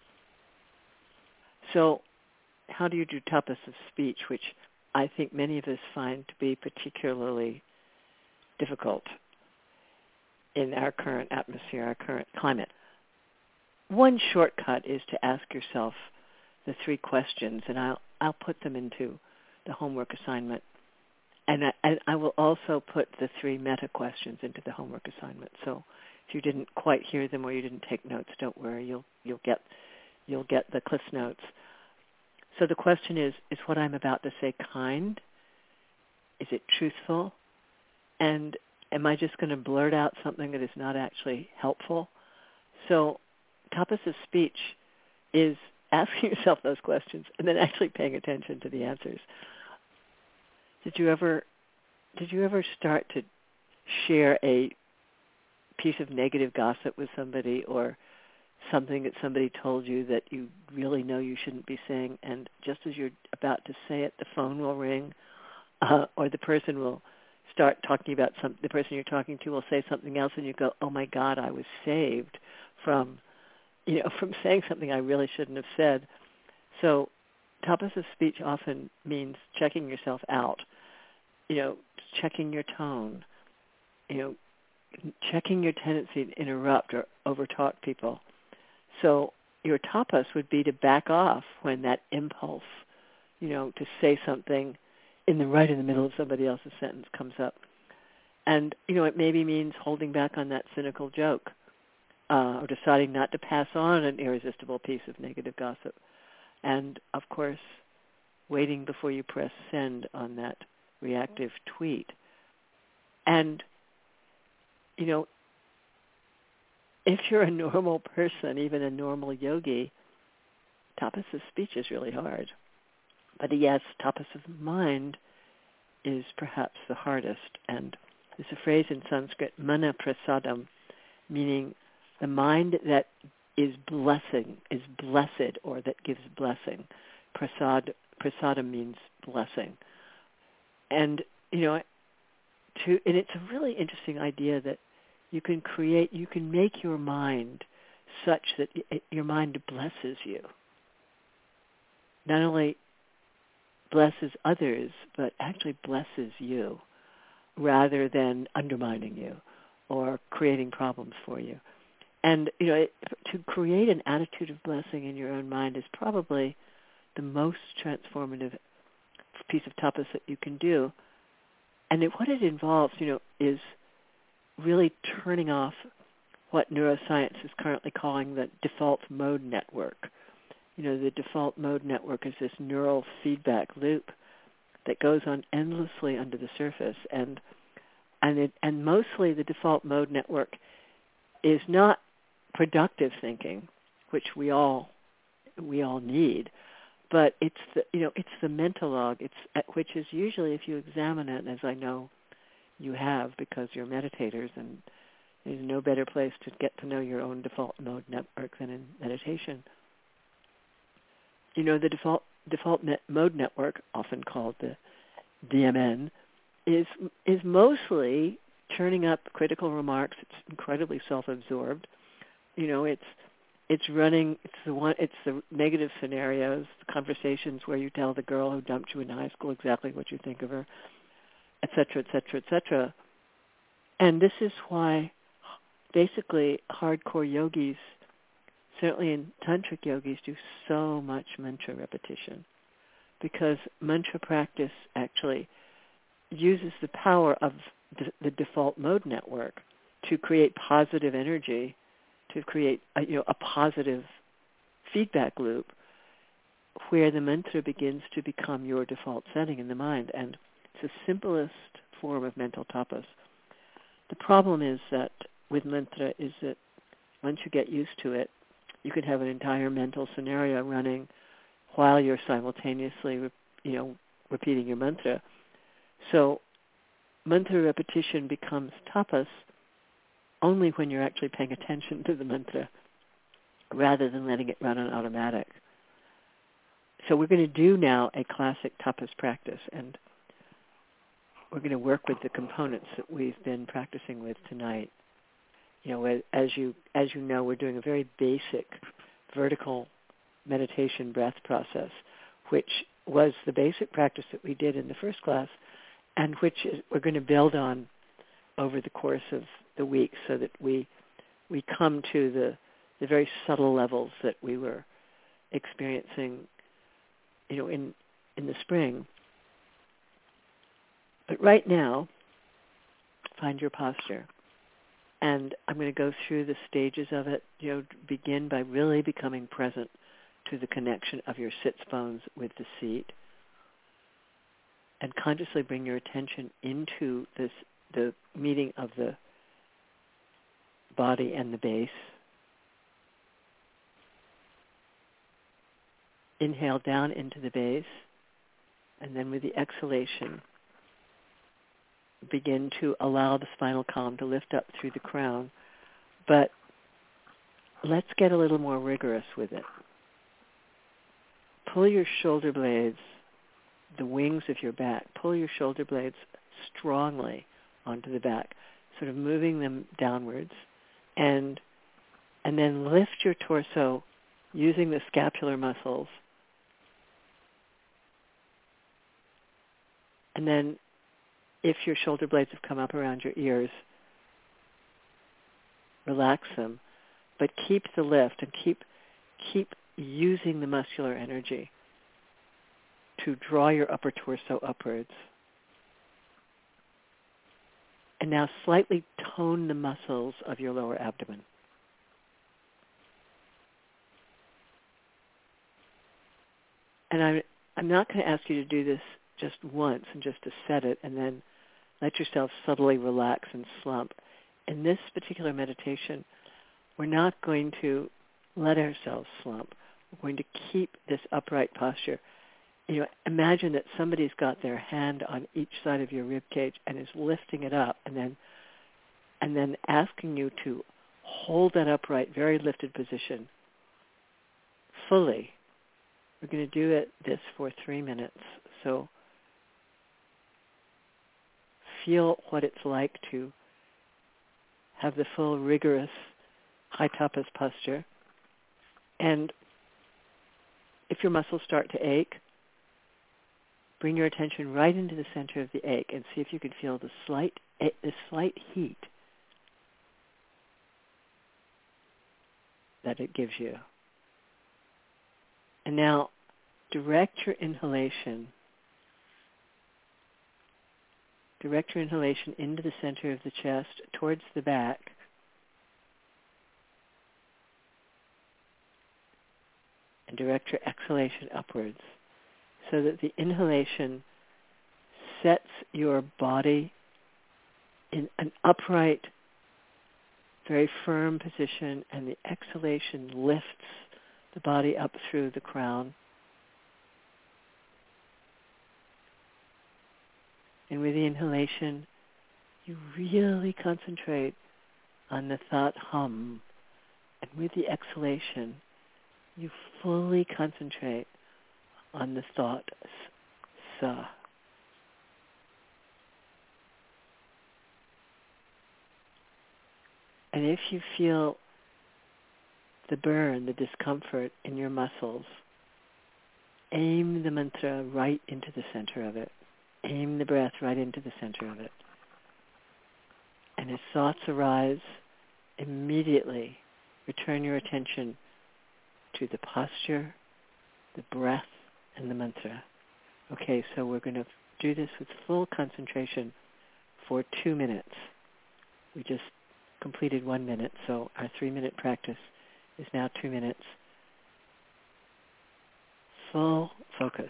So how do you do tapas of speech, which I think many of us find to be particularly difficult in our current atmosphere, our current climate? One shortcut is to ask yourself the 3 questions, and I'll put them into the homework assignment. And I will also put the 3 meta questions into the homework assignment. So if you didn't quite hear them or you didn't take notes, don't worry, you'll get the Cliff Notes. So the question is what I'm about to say kind? Is it truthful? And am I just going to blurt out something that is not actually helpful? So tapas of speech is asking yourself those questions and then actually paying attention to the answers. Did you ever start to share a piece of negative gossip with somebody, or something that somebody told you that you really know you shouldn't be saying, and just as you're about to say it, the phone will ring, or the person will start talking about the person you're talking to will say something else, and you go, "Oh my God, I was saved from saying something I really shouldn't have said." So tapas of speech often means checking yourself out, checking your tone, checking your tendency to interrupt or overtalk people. So your tapas would be to back off when that impulse, to say something right in the middle of somebody else's sentence comes up. And, it maybe means holding back on that cynical joke, or deciding not to pass on an irresistible piece of negative gossip. And, of course, waiting before you press send on that reactive tweet. And, if you're a normal person, even a normal yogi, tapas of speech is really hard. But yes, tapas of mind is perhaps the hardest. And there's a phrase in Sanskrit, mana prasadam, meaning the mind that is blessed, or that gives blessing. Prasadam means blessing. And, and it's a really interesting idea that you can make your mind such that your mind blesses you. Not only blesses others, but actually blesses you rather than undermining you or creating problems for you. And, to create an attitude of blessing in your own mind is probably the most transformative piece of tapas that you can do. And what it involves, is really turning off what neuroscience is currently calling the default mode network. The default mode network is this neural feedback loop that goes on endlessly under the surface, and mostly the default mode network is not productive thinking, which we all need, but it's the mental log, which is usually, if you examine it, as I know you have because you're meditators, and there's no better place to get to know your own default mode network than in meditation. The default mode network, often called the DMN, is mostly turning up critical remarks. It's incredibly self-absorbed. It's the negative scenarios, the conversations where you tell the girl who dumped you in high school exactly what you think of her, et cetera, et cetera, et cetera. And this is why basically hardcore yogis, certainly in tantric yogis, do so much mantra repetition, because mantra practice actually uses the power of the default mode network to create positive energy, to create a positive feedback loop where the mantra begins to become your default setting in the mind. And it's the simplest form of mental tapas. The problem is that with mantra is that once you get used to it, you can have an entire mental scenario running while you're simultaneously, repeating your mantra. So mantra repetition becomes tapas only when you're actually paying attention to the mantra rather than letting it run on automatic. So we're going to do now a classic tapas practice, and we're going to work with the components that we've been practicing with tonight. as you know, we're doing a very basic vertical meditation breath process, which was the basic practice that we did in the first class, and we're going to build on over the course of the week, so that we come to the very subtle levels that we were experiencing, in the spring. But right now, find your posture. And I'm going to go through the stages of it. Begin by really becoming present to the connection of your sits bones with the seat. And consciously bring your attention into the meeting of the body and the base. Inhale down into the base, and then with the exhalation, begin to allow the spinal column to lift up through the crown. But let's get a little more rigorous with it. Pull your shoulder blades, the wings of your back, pull your shoulder blades strongly onto the back, sort of moving them downwards, and then lift your torso using the scapular muscles. And then if your shoulder blades have come up around your ears, relax them, but keep the lift and keep using the muscular energy to draw your upper torso upwards. And now slightly tone the muscles of your lower abdomen. And I'm not going to ask you to do this just once and just to set it and then let yourself subtly relax and slump. In this particular meditation, we're not going to let ourselves slump. We're going to keep this upright posture. Imagine that somebody's got their hand on each side of your rib cage and is lifting it up, and then asking you to hold that upright, very lifted position fully. We're going to do this for 3 minutes. So feel what it's like to have the full rigorous high tapas posture. And if your muscles start to ache, bring your attention right into the center of the ache and see if you can feel the slight heat that it gives you. And now direct your inhalation into the center of the chest, towards the back. And direct your exhalation upwards, so that the inhalation sets your body in an upright, very firm position, and the exhalation lifts the body up through the crown. And with the inhalation, you really concentrate on the thought hum. And with the exhalation, you fully concentrate on the thought sa. And if you feel the burn, the discomfort in your muscles, aim the mantra right into the center of it. Aim the breath right into the center of it. And as thoughts arise, immediately return your attention to the posture, the breath, and the mantra. Okay, so we're going to do this with full concentration for 2 minutes. We just completed 1 minute, so our 3-minute practice is now 2 minutes. Full focus.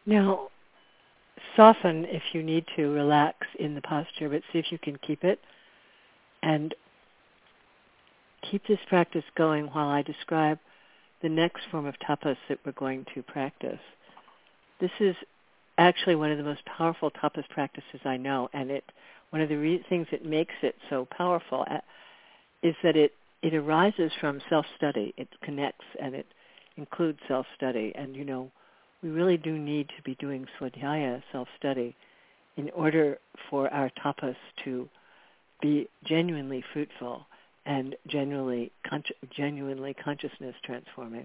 Now, soften if you need to, relax in the posture, but see if you can keep it. And keep this practice going while I describe the next form of tapas that we're going to practice. This is actually one of the most powerful tapas practices I know, and one of the things that makes it so powerful is that it arises from self-study. It connects and it includes self-study. And, we really do need to be doing swadhyaya, self-study, in order for our tapas to be genuinely fruitful and genuinely consciousness transforming.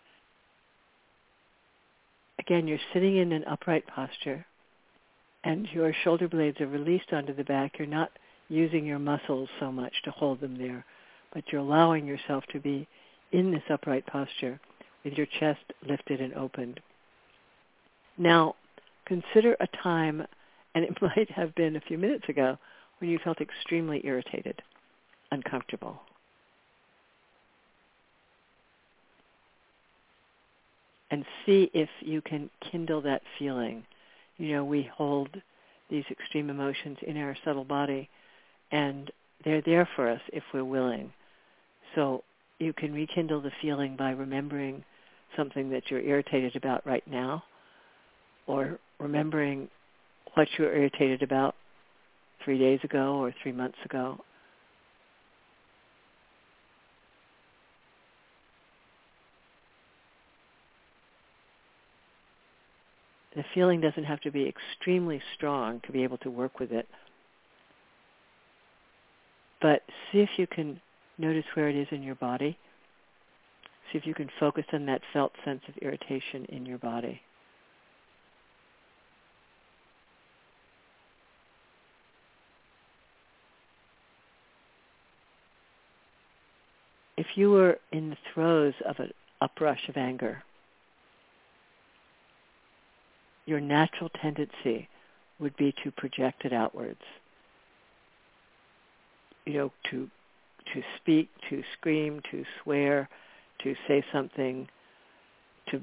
Again, you're sitting in an upright posture, and your shoulder blades are released onto the back. You're not using your muscles so much to hold them there, but you're allowing yourself to be in this upright posture with your chest lifted and opened. Now, consider a time, and it might have been a few minutes ago, when you felt extremely irritated, uncomfortable. And see if you can kindle that feeling. We hold these extreme emotions in our subtle body, and they're there for us if we're willing. So you can rekindle the feeling by remembering something that you're irritated about right now, or remembering what you were irritated about 3 days ago or 3 months ago. The feeling doesn't have to be extremely strong to be able to work with it. But see if you can notice where it is in your body. See if you can focus on that felt sense of irritation in your body. If you were in the throes of an uprush of anger, your natural tendency would be to project it outwards. To speak, to scream, to swear, to say something, to,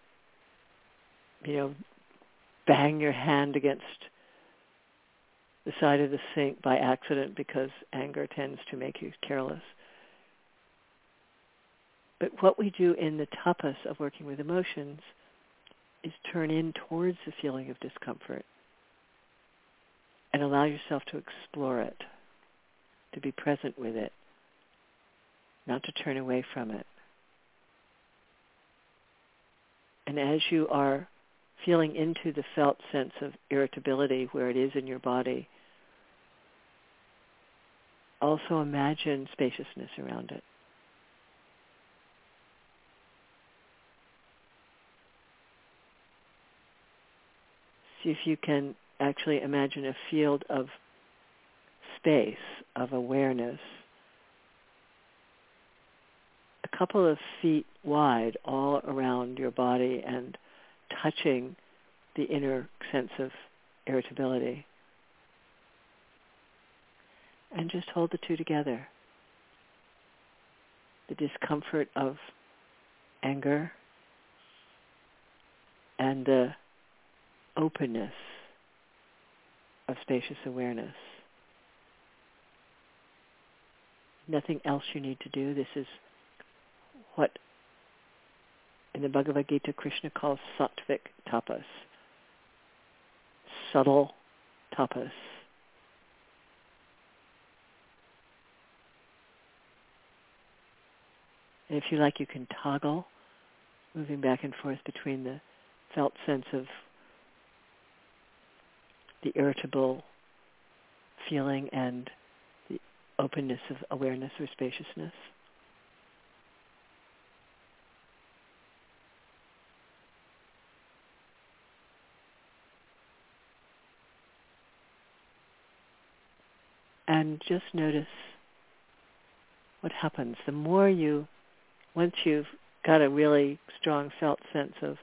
bang your hand against the side of the sink by accident because anger tends to make you careless. But what we do in the tapas of working with emotions is turn in towards the feeling of discomfort and allow yourself to explore it, to be present with it, not to turn away from it. And as you are feeling into the felt sense of irritability where it is in your body, also imagine spaciousness around it. See if you can actually imagine a field of space, of awareness, a couple of feet wide all around your body and touching the inner sense of irritability. And just hold the two together. The discomfort of anger and the openness of spacious awareness. Nothing else you need to do. This is what in the Bhagavad Gita Krishna calls sattvic tapas, subtle tapas. And if you like, you can toggle, moving back and forth between the felt sense of the irritable feeling and the openness of awareness or spaciousness. And just notice what happens. Once you've got a really strong felt sense of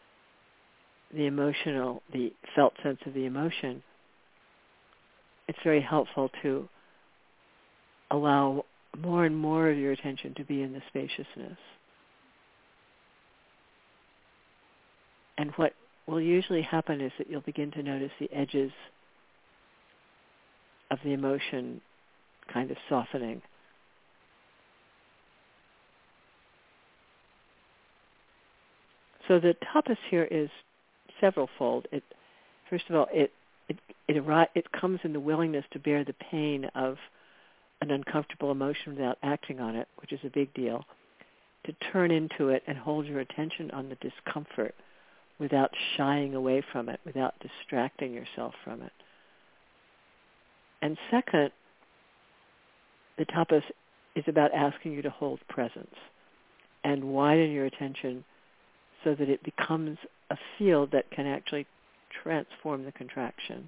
the felt sense of the emotion, it's very helpful to allow more and more of your attention to be in the spaciousness. And what will usually happen is that you'll begin to notice the edges of the emotion kind of softening. So the tapas here is severalfold. First of all, it comes in the willingness to bear the pain of an uncomfortable emotion without acting on it, which is a big deal, to turn into it and hold your attention on the discomfort without shying away from it, without distracting yourself from it. And second, the tapas is about asking you to hold presence and widen your attention so that it becomes a field that can actually transform the contraction.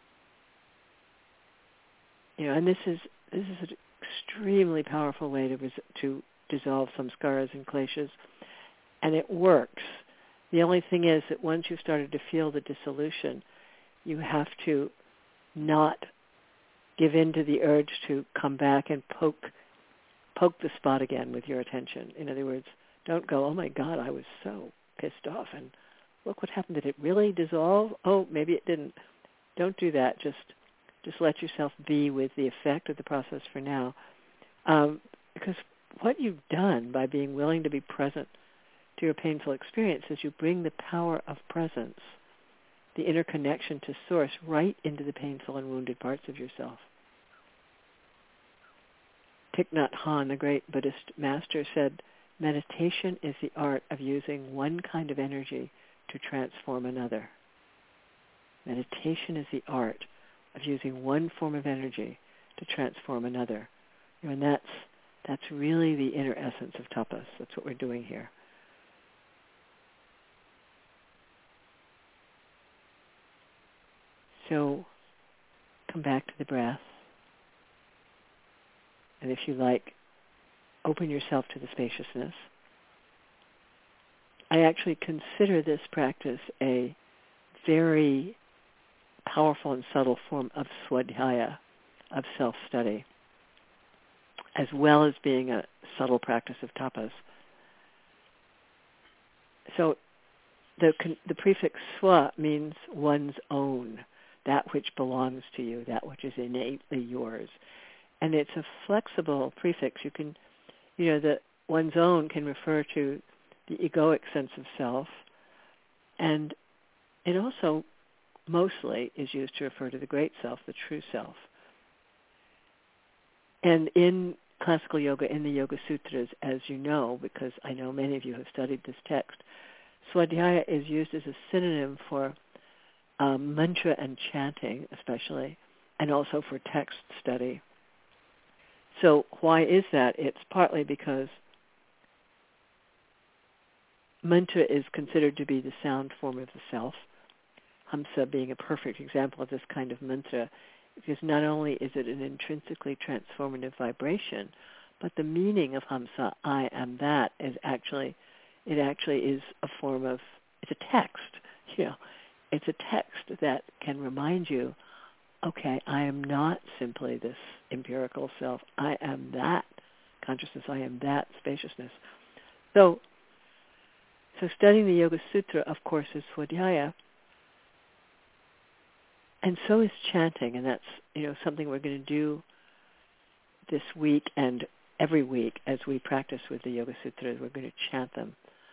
And this is an extremely powerful way to dissolve samskaras and kleshas, and it works. The only thing is that once you've started to feel the dissolution, you have to not give in to the urge to come back and poke the spot again with your attention. In other words, don't go, oh my God, I was so pissed off, and look what happened. Did it really dissolve? Oh, maybe it didn't. Don't do that. Just let yourself be with the effect of the process for now. Because what you've done by being willing to be present to your painful experience is you bring the power of presence, the inner connection to Source, right into the painful and wounded parts of yourself. Thich Nhat Hanh, the great Buddhist master, said, meditation is the art of using one kind of energy to transform another. Meditation is the art of using one form of energy to transform another. And that's really the inner essence of tapas. That's what we're doing here. So come back to the breath. And if you like, open yourself to the spaciousness. I actually consider this practice a very powerful and subtle form of swadhyaya, of self-study, as well as being a subtle practice of tapas. So the prefix swa means one's own, that which belongs to you, that which is innately yours. And it's a flexible prefix. You can, that one's own can refer to the egoic sense of self, and it also mostly is used to refer to the great self, the true self. And in classical yoga, in the Yoga Sutras, as you know, because I know many of you have studied this text, swadhyaya is used as a synonym for mantra and chanting, especially, and also for text study. So why is that? It's partly because mantra is considered to be the sound form of the self, Hamsa being a perfect example of this kind of mantra, because not only is it an intrinsically transformative vibration, but the meaning of Hamsa, I am that, is actually is a form of, it's a text, it's a text that can remind you, okay, I am not simply this empirical self. I am that consciousness. I am that spaciousness. So studying the Yoga Sutra, of course, is swadhyaya, and so is chanting, and that's something we're going to do this week and every week as we practice with the Yoga Sutras. We're going to chant them.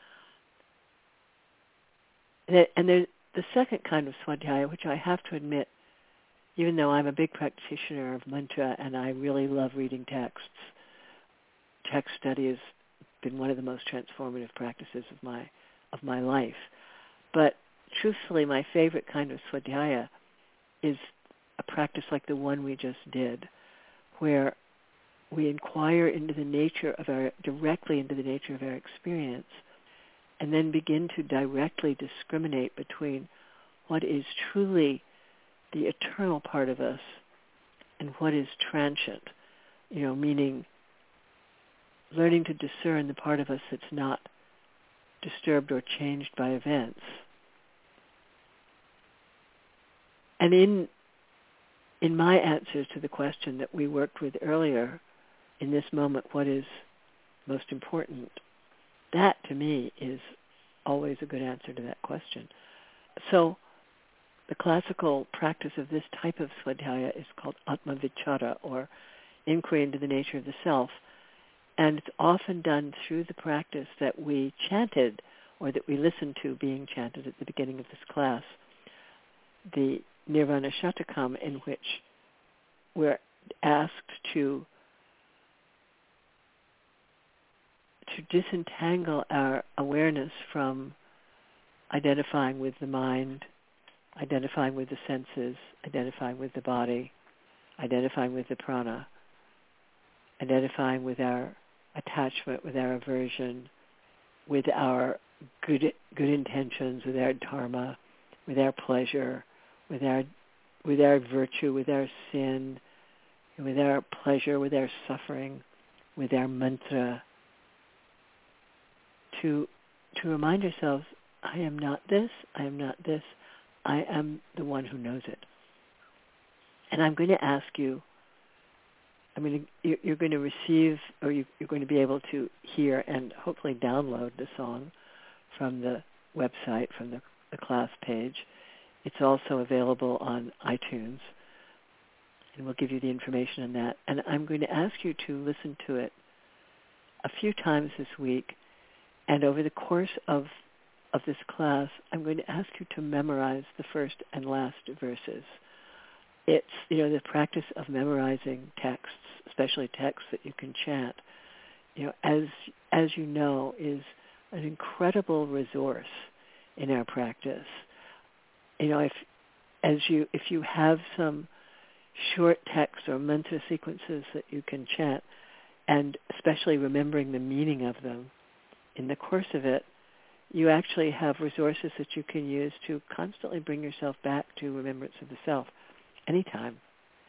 And there's the second kind of swadhyaya, which I have to admit, even though I'm a big practitioner of mantra and I really love reading texts, text study has been one of the most transformative practices of my life. But truthfully, my favorite kind of swadhyaya is a practice like the one we just did, where we inquire directly into the nature of our experience, and then begin to directly discriminate between what is truly the eternal part of us and what is transient, meaning learning to discern the part of us that's not disturbed or changed by events. And in my answers to the question that we worked with earlier, in this moment, what is most important? That, to me, is always a good answer to that question. So the classical practice of this type of swadhyaya is called atma vichara, or inquiry into the nature of the self. And it's often done through the practice that we chanted, or that we listened to being chanted at the beginning of this class, the Nirvana Shatakam, in which we're asked to disentangle our awareness from identifying with the mind, identifying with the senses, identifying with the body, identifying with the prana, identifying with our attachment, with our aversion, with our good intentions, with our dharma, with our pleasure, with our virtue, with our sin, with our pleasure, with our suffering, with our mantra, to remind ourselves, I am not this, I am not this, I am the one who knows it. And I'm going to ask you, you're going to receive, or you're going to be able to hear and hopefully download the song from the website, from the class page. It's also available on iTunes, and we'll give you the information on that. And I'm going to ask you to listen to it a few times this week, and over the course of this class, I'm going to ask you to memorize the first and last verses. It's, the practice of memorizing texts, especially texts that you can chant, as you know, is an incredible resource in our practice. If you have some short texts or mantra sequences that you can chant, and especially remembering the meaning of them, in the course of it, you actually have resources that you can use to constantly bring yourself back to remembrance of the self anytime.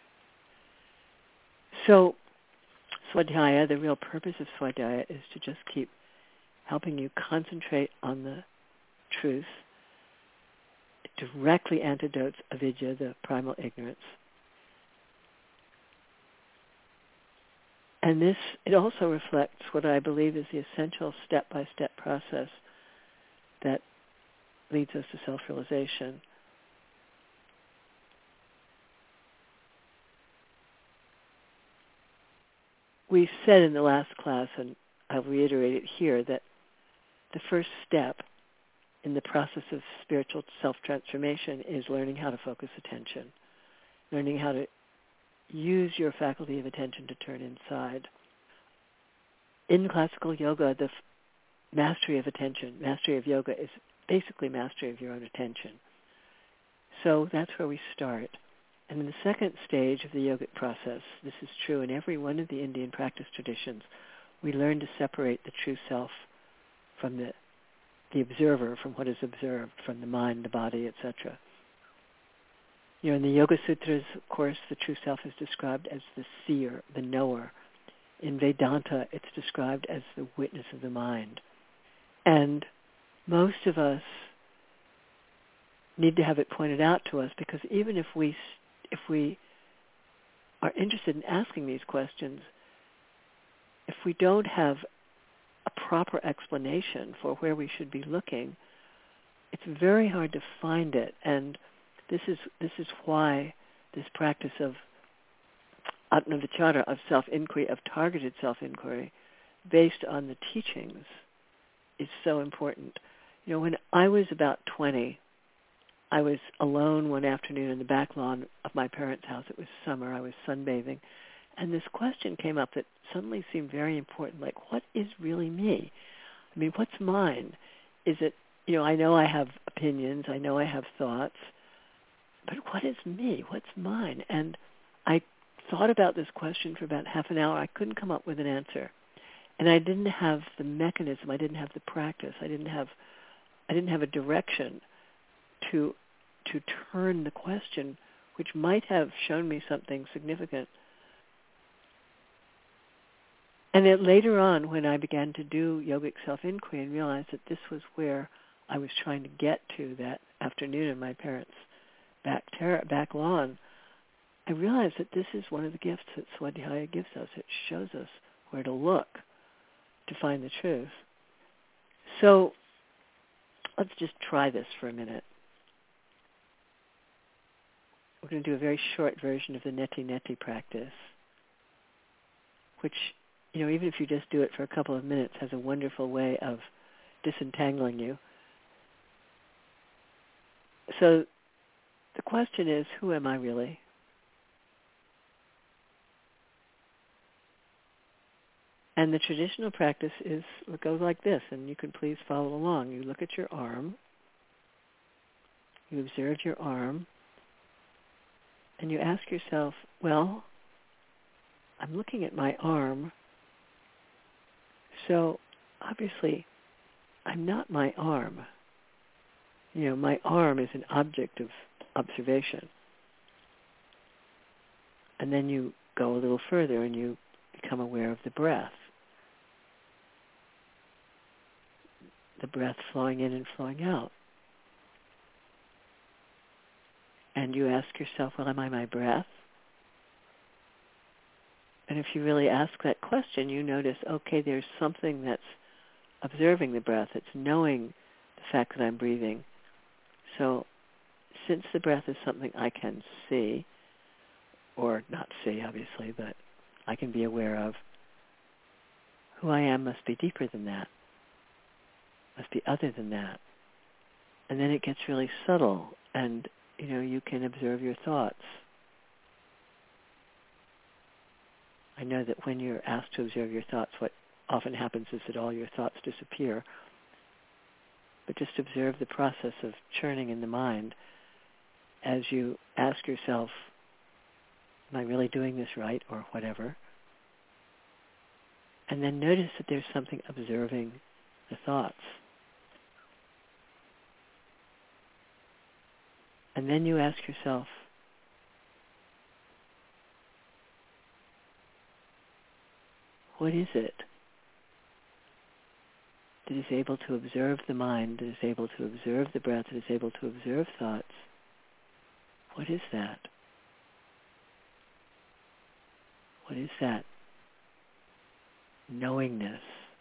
So swadhyaya, the real purpose of swadhyaya, is to just keep helping you concentrate on the truth. It directly antidotes avidya, the primal ignorance. And it also reflects what I believe is the essential step-by-step process that leads us to self-realization. We said in the last class, and I'll reiterate it here, that the first step in the process of spiritual self-transformation is learning how to focus attention, learning how to use your faculty of attention to turn inside. In classical yoga, the mastery of attention, mastery of yoga, is basically mastery of your own attention. So that's where we start. And in the second stage of the yogic process, this is true in every one of the Indian practice traditions, we learn to separate the true self from the observer, from what is observed, from the mind, the body, etc. In the Yoga Sutras, of course, the true self is described as the seer, the knower. In Vedanta, it's described as the witness of the mind. And most of us need to have it pointed out to us, because even if we are interested in asking these questions, if we don't have a proper explanation for where we should be looking, it's very hard to find it. And this is why this practice of atmavichara, of self-inquiry, of targeted self-inquiry, based on the teachings, is so important. When I was about 20, I was alone one afternoon in the back lawn of my parents' house. It was summer. I was sunbathing. And this question came up that suddenly seemed very important, like, what is really me? What's mine? Is it, I know I have opinions. I know I have thoughts. But what is me? What's mine? And I thought about this question for about half an hour. I couldn't come up with an answer. And I didn't have the mechanism. I didn't have the practice. I didn't have a direction to turn the question, which might have shown me something significant. And then later on, when I began to do yogic self-inquiry and realized that this was where I was trying to get to that afternoon in my parents' back lawn, I realized that this is one of the gifts that Swadhyaya gives us. It shows us where to look to find the truth. So let's just try this for a minute. we're going to do a very short version of the Neti Neti practice, which, even if you just do it for a couple of minutes, has a wonderful way of disentangling you. So the question is, who am I really? And the traditional practice goes like this, and you can please follow along. You look at your arm, you observe your arm, and you ask yourself, well, I'm looking at my arm, so obviously I'm not my arm. My arm is an object of observation. And then you go a little further and you become aware of the breath. The breath flowing in and flowing out. And you ask yourself, well, am I my breath? And if you really ask that question, you notice, okay, there's something that's observing the breath. It's knowing the fact that I'm breathing. So since the breath is something I can see, or not see, obviously, but I can be aware of, who I am must be deeper than that, must be other than that. And then it gets really subtle, and, you can observe your thoughts. I know that when you're asked to observe your thoughts, what often happens is that all your thoughts disappear. But just observe the process of churning in the mind as you ask yourself, am I really doing this right, or whatever? And then notice that there's something observing the thoughts. And then you ask yourself, what is it that is able to observe the mind, that is able to observe the breath, that is able to observe thoughts? What is that? What is that knowingness?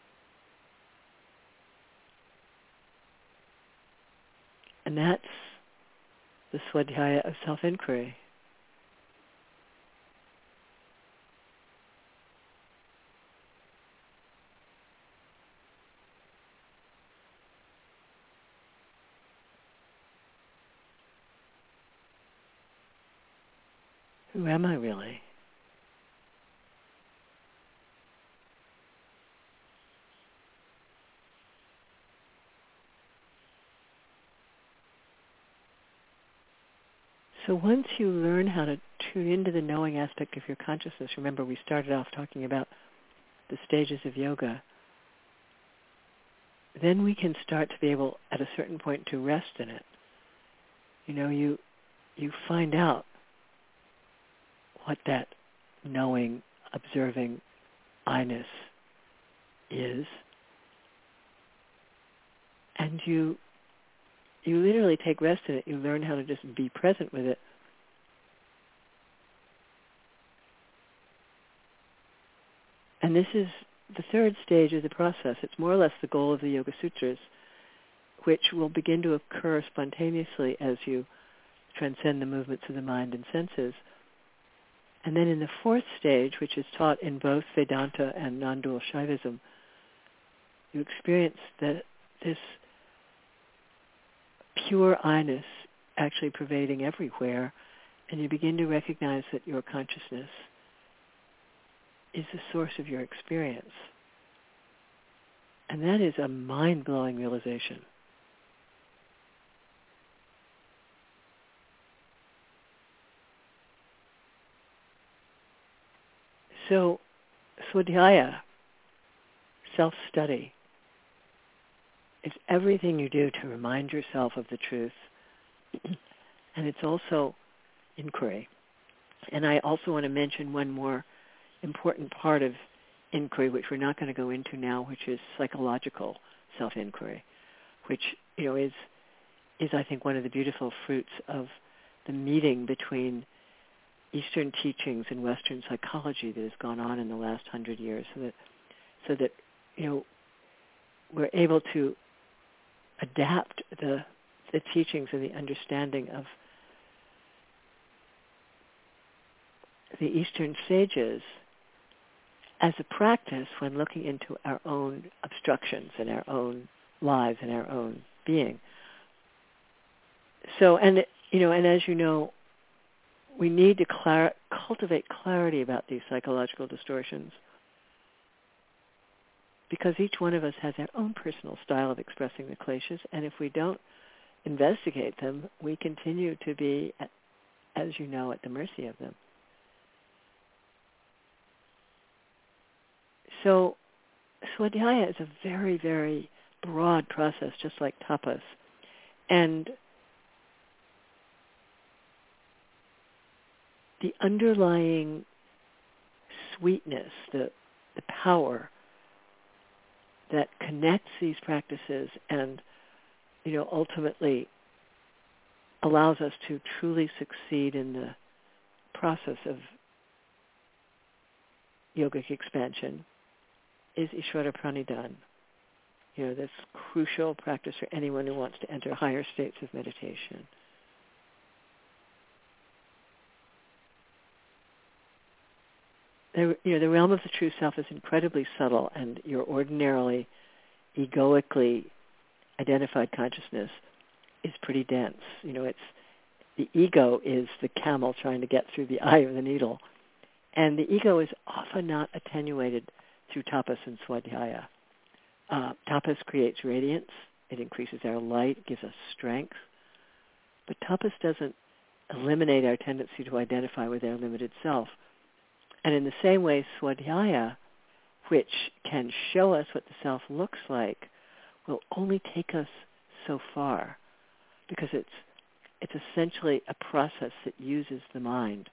And that's the swadhyaya of self-inquiry. Who am I really? So once you learn how to tune into the knowing aspect of your consciousness, remember we started off talking about the stages of yoga, then we can start to be able, at a certain point, to rest in it. You find out what that knowing, observing I-ness is, and you literally take rest in it. You learn how to just be present with it. And this is the third stage of the process. It's more or less the goal of the Yoga Sutras, which will begin to occur spontaneously as you transcend the movements of the mind and senses. And then in the fourth stage, which is taught in both Vedanta and non-dual Shaivism, you experience this pure I-ness actually pervading everywhere, and you begin to recognize that your consciousness is the source of your experience. And that is a mind-blowing realization. So, swadhyaya, self-study, is everything you do to remind yourself of the truth. And it's also inquiry. And I also want to mention one more important part of inquiry, which we're not going to go into now, which is psychological self-inquiry, which is I think one of the beautiful fruits of the meeting between Eastern teachings and Western psychology that has gone on in the last 100 years, so that we're able to adapt the teachings and the understanding the Eastern sages as a practice when looking into our own obstructions in our own lives and our own being. So, and as you know, we need to cultivate clarity about these psychological distortions because each one of us has our own personal style of expressing the kleshas, and if we don't investigate them, we continue to be, as you know, at the mercy of them. So Swadhyaya is a very, very broad process, just like tapas. And the underlying sweetness, the power that connects these practices and, ultimately allows us to truly succeed in the process of yogic expansion is Ishvara Pranidhan. This crucial practice for anyone who wants to enter higher states of meditation. The realm of the true self is incredibly subtle, and your ordinarily egoically identified consciousness is pretty dense. It's the ego is the camel trying to get through the eye of the needle, and the ego is often not attenuated through tapas and swadhyaya. Tapas creates radiance; it increases our light, gives us strength. But tapas doesn't eliminate our tendency to identify with our limited self. And in the same way, swadhyaya, which can show us what the self looks like, will only take us so far, because it's essentially a process that uses the mind.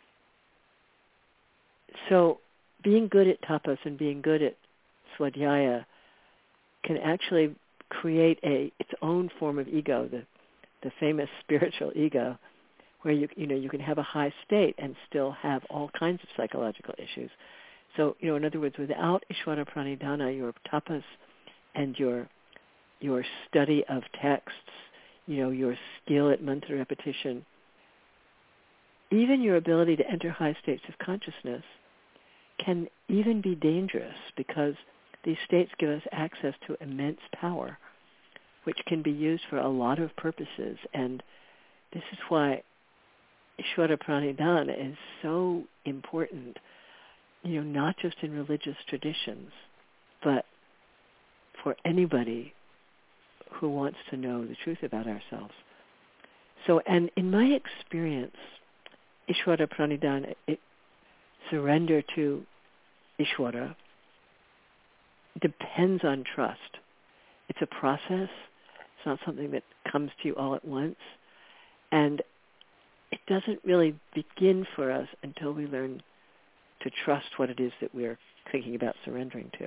So being good at tapas and being good at swadhyaya can actually create its own form of ego, the famous spiritual ego, where you can have a high state and still have all kinds of psychological issues. So, in other words, without Ishvara Pranidhana, your tapas and your study of texts, your skill at mantra repetition, even your ability to enter high states of consciousness can even be dangerous, because these states give us access to immense power, which can be used for a lot of purposes. And this is why Ishvara Pranidhana is so important, not just in religious traditions, but for anybody who wants to know the truth about ourselves. So, and in my experience, Ishvara Pranidhana, surrender to Ishvara, depends on trust. It's a process. It's not something that comes to you all at once. And it doesn't really begin for us until we learn to trust what it is that we're thinking about surrendering to.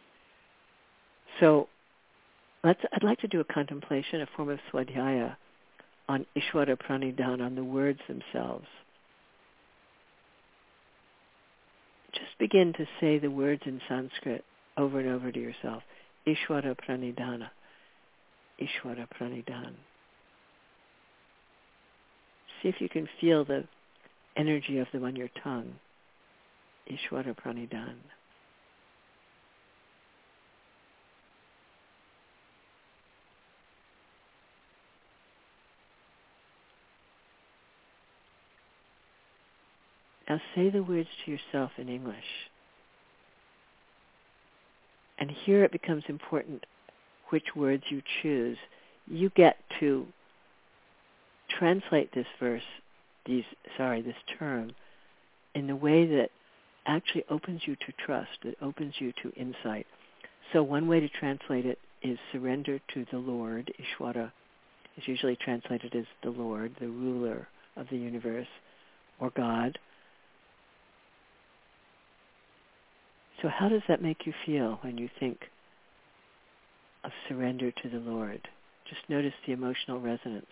So I'd like to do a contemplation, a form of swadhyaya, on Ishvara Pranidhana, on the words themselves. Just begin to say the words in Sanskrit over and over to yourself. Ishvara Pranidhana. Ishvara Pranidhana. See if you can feel the energy of them on your tongue. Ishvara Pranidhana. Now say the words to yourself in English. And here it becomes important which words you choose. You get to translate this this term, in the way that actually opens you to trust, that opens you to insight. So one way to translate it is surrender to the Lord. Ishvara is usually translated as the Lord, the ruler of the universe, or God. So how does that make you feel when you think of surrender to the Lord? Just notice the emotional resonance.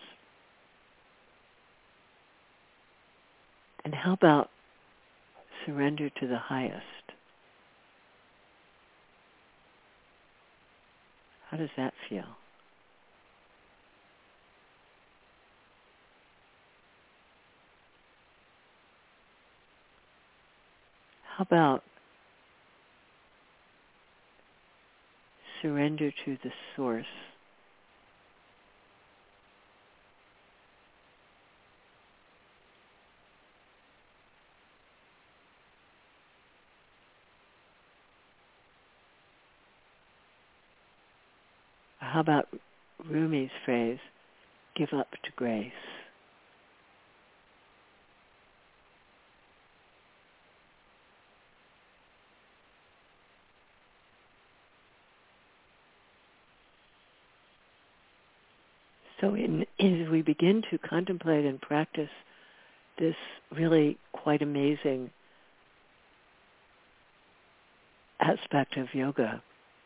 And how about surrender to the highest? How does that feel? How about surrender to the source? How about Rumi's phrase, give up to grace? So as we begin to contemplate and practice this really quite amazing aspect of yoga,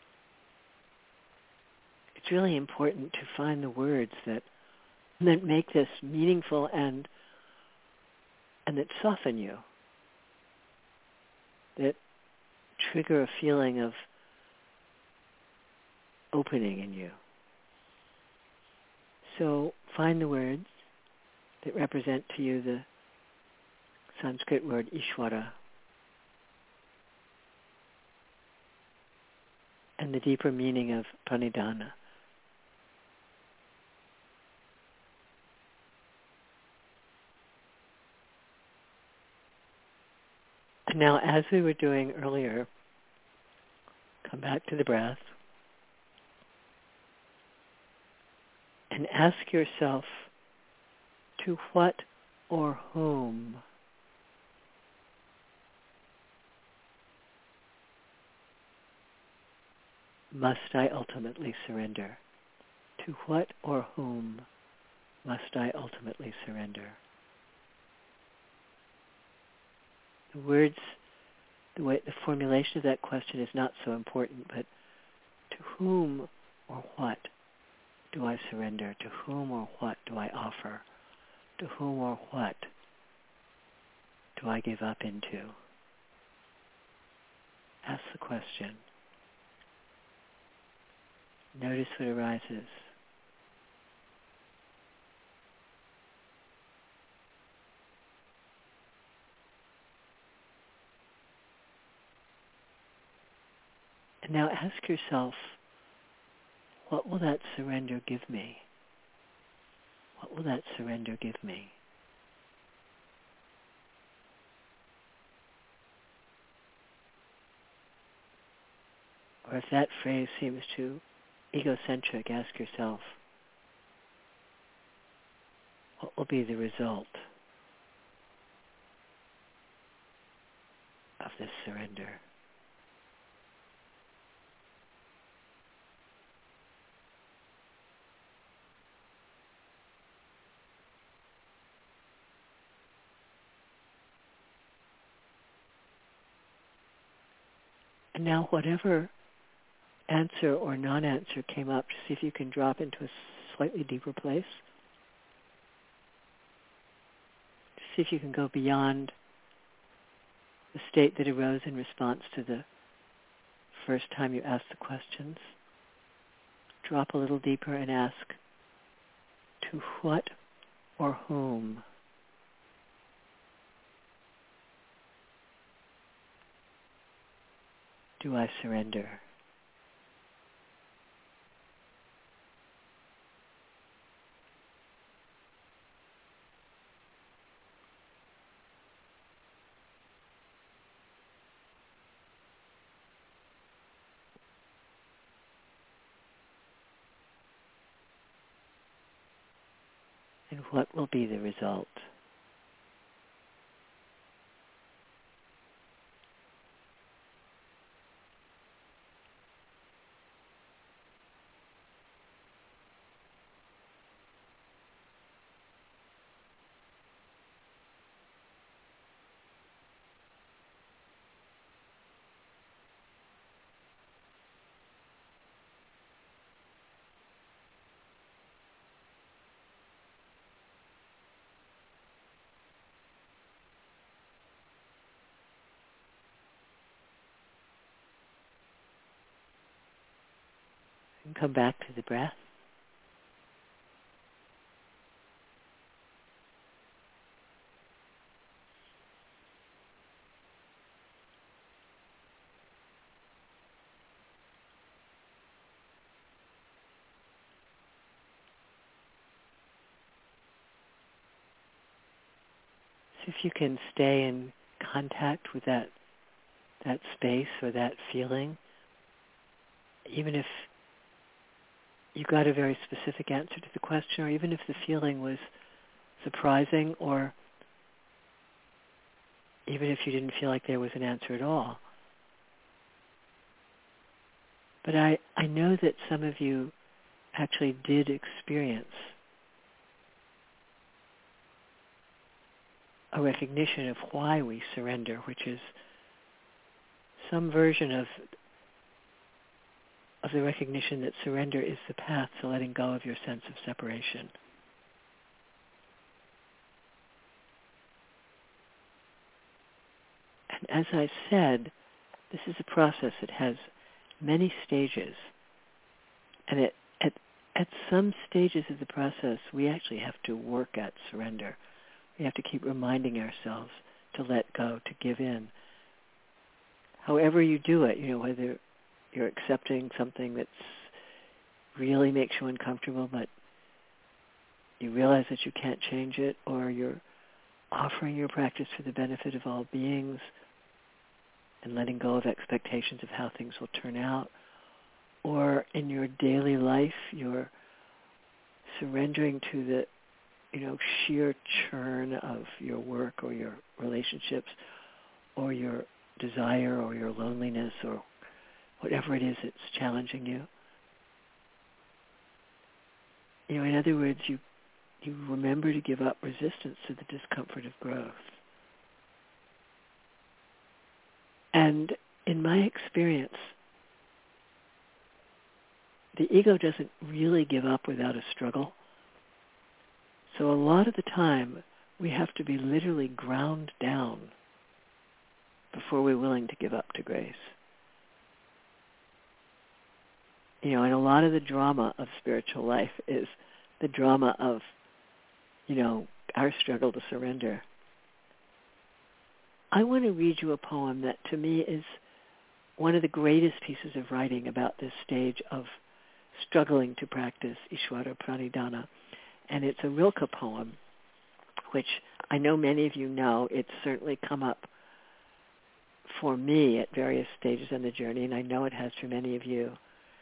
it's really important to find the words that make this meaningful and that soften you, that trigger a feeling of opening in you. So find the words that represent to you the Sanskrit word Ishvara and the deeper meaning of pranidhana. And now, as we were doing earlier, come back to the breath and ask yourself, to what or whom must I ultimately surrender? To what or whom must I ultimately surrender? The words, the formulation of that question is not so important, but to whom or what do I surrender? To whom or what do I offer? To whom or what do I give up into? Ask the question. Notice what arises. And now ask yourself, what will that surrender give me? What will that surrender give me? Or if that phrase seems too egocentric, ask yourself, what will be the result of this surrender? And now whatever answer or non-answer came up, see if you can drop into a slightly deeper place. See if you can go beyond the state that arose in response to the first time you asked the questions. Drop a little deeper and ask, to what or whom do I surrender? And what will be the result? And come back to the breath. if you can stay in contact with that space or that feeling, even if you got a very specific answer to the question, or even if the feeling was surprising, or even if you didn't feel like there was an answer at all. But I know that some of you actually did experience a recognition of why we surrender, which is some version of the recognition that surrender is the path to letting go of your sense of separation. And as I said, this is a process that has many stages. And at some stages of the process, we actually have to work at surrender. We have to keep reminding ourselves to let go, to give in. However you do it, whether you're accepting something that really makes you uncomfortable, but you realize that you can't change it, or you're offering your practice for the benefit of all beings and letting go of expectations of how things will turn out, or in your daily life, you're surrendering to the sheer churn of your work or your relationships or your desire or your loneliness or whatever it is that's challenging you. In other words, you remember to give up resistance to the discomfort of growth. And in my experience, the ego doesn't really give up without a struggle. So a lot of the time, we have to be literally ground down before we're willing to give up to grace. And a lot of the drama of spiritual life is the drama of, our struggle to surrender. I want to read you a poem that to me is one of the greatest pieces of writing about this stage of struggling to practice Ishvara Pranidhana. And it's a Rilke poem, which I know many of you know. It's certainly come up for me at various stages in the journey, and I know it has for many of you.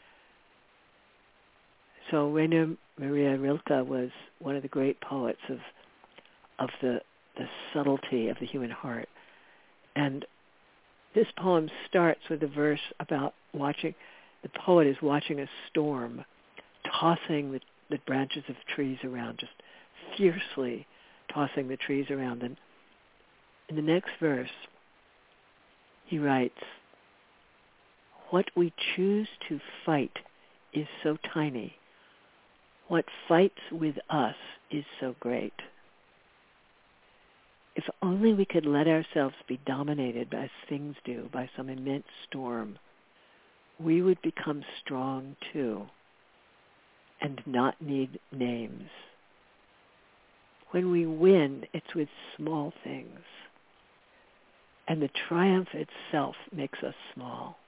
So Rainer Maria Rilke was one of the great poets of the subtlety of the human heart. And this poem starts with a verse about the poet is watching a storm, tossing the branches of trees around, just fiercely tossing the trees around. And in the next verse, he writes, "What we choose to fight is so tiny. What fights with us is so great. If only we could let ourselves be dominated as things do by some immense storm, we would become strong too and not need names. When we win, it's with small things, and the triumph itself makes us small.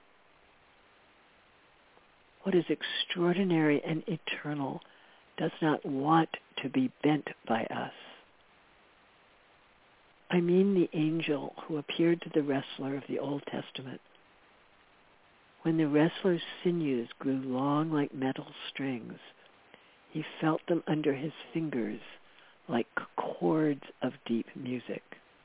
What is extraordinary and eternal does not want to be bent by us. I mean the angel who appeared to the wrestler of the Old Testament. When the wrestler's sinews grew long like metal strings, he felt them under his fingers like chords of deep music.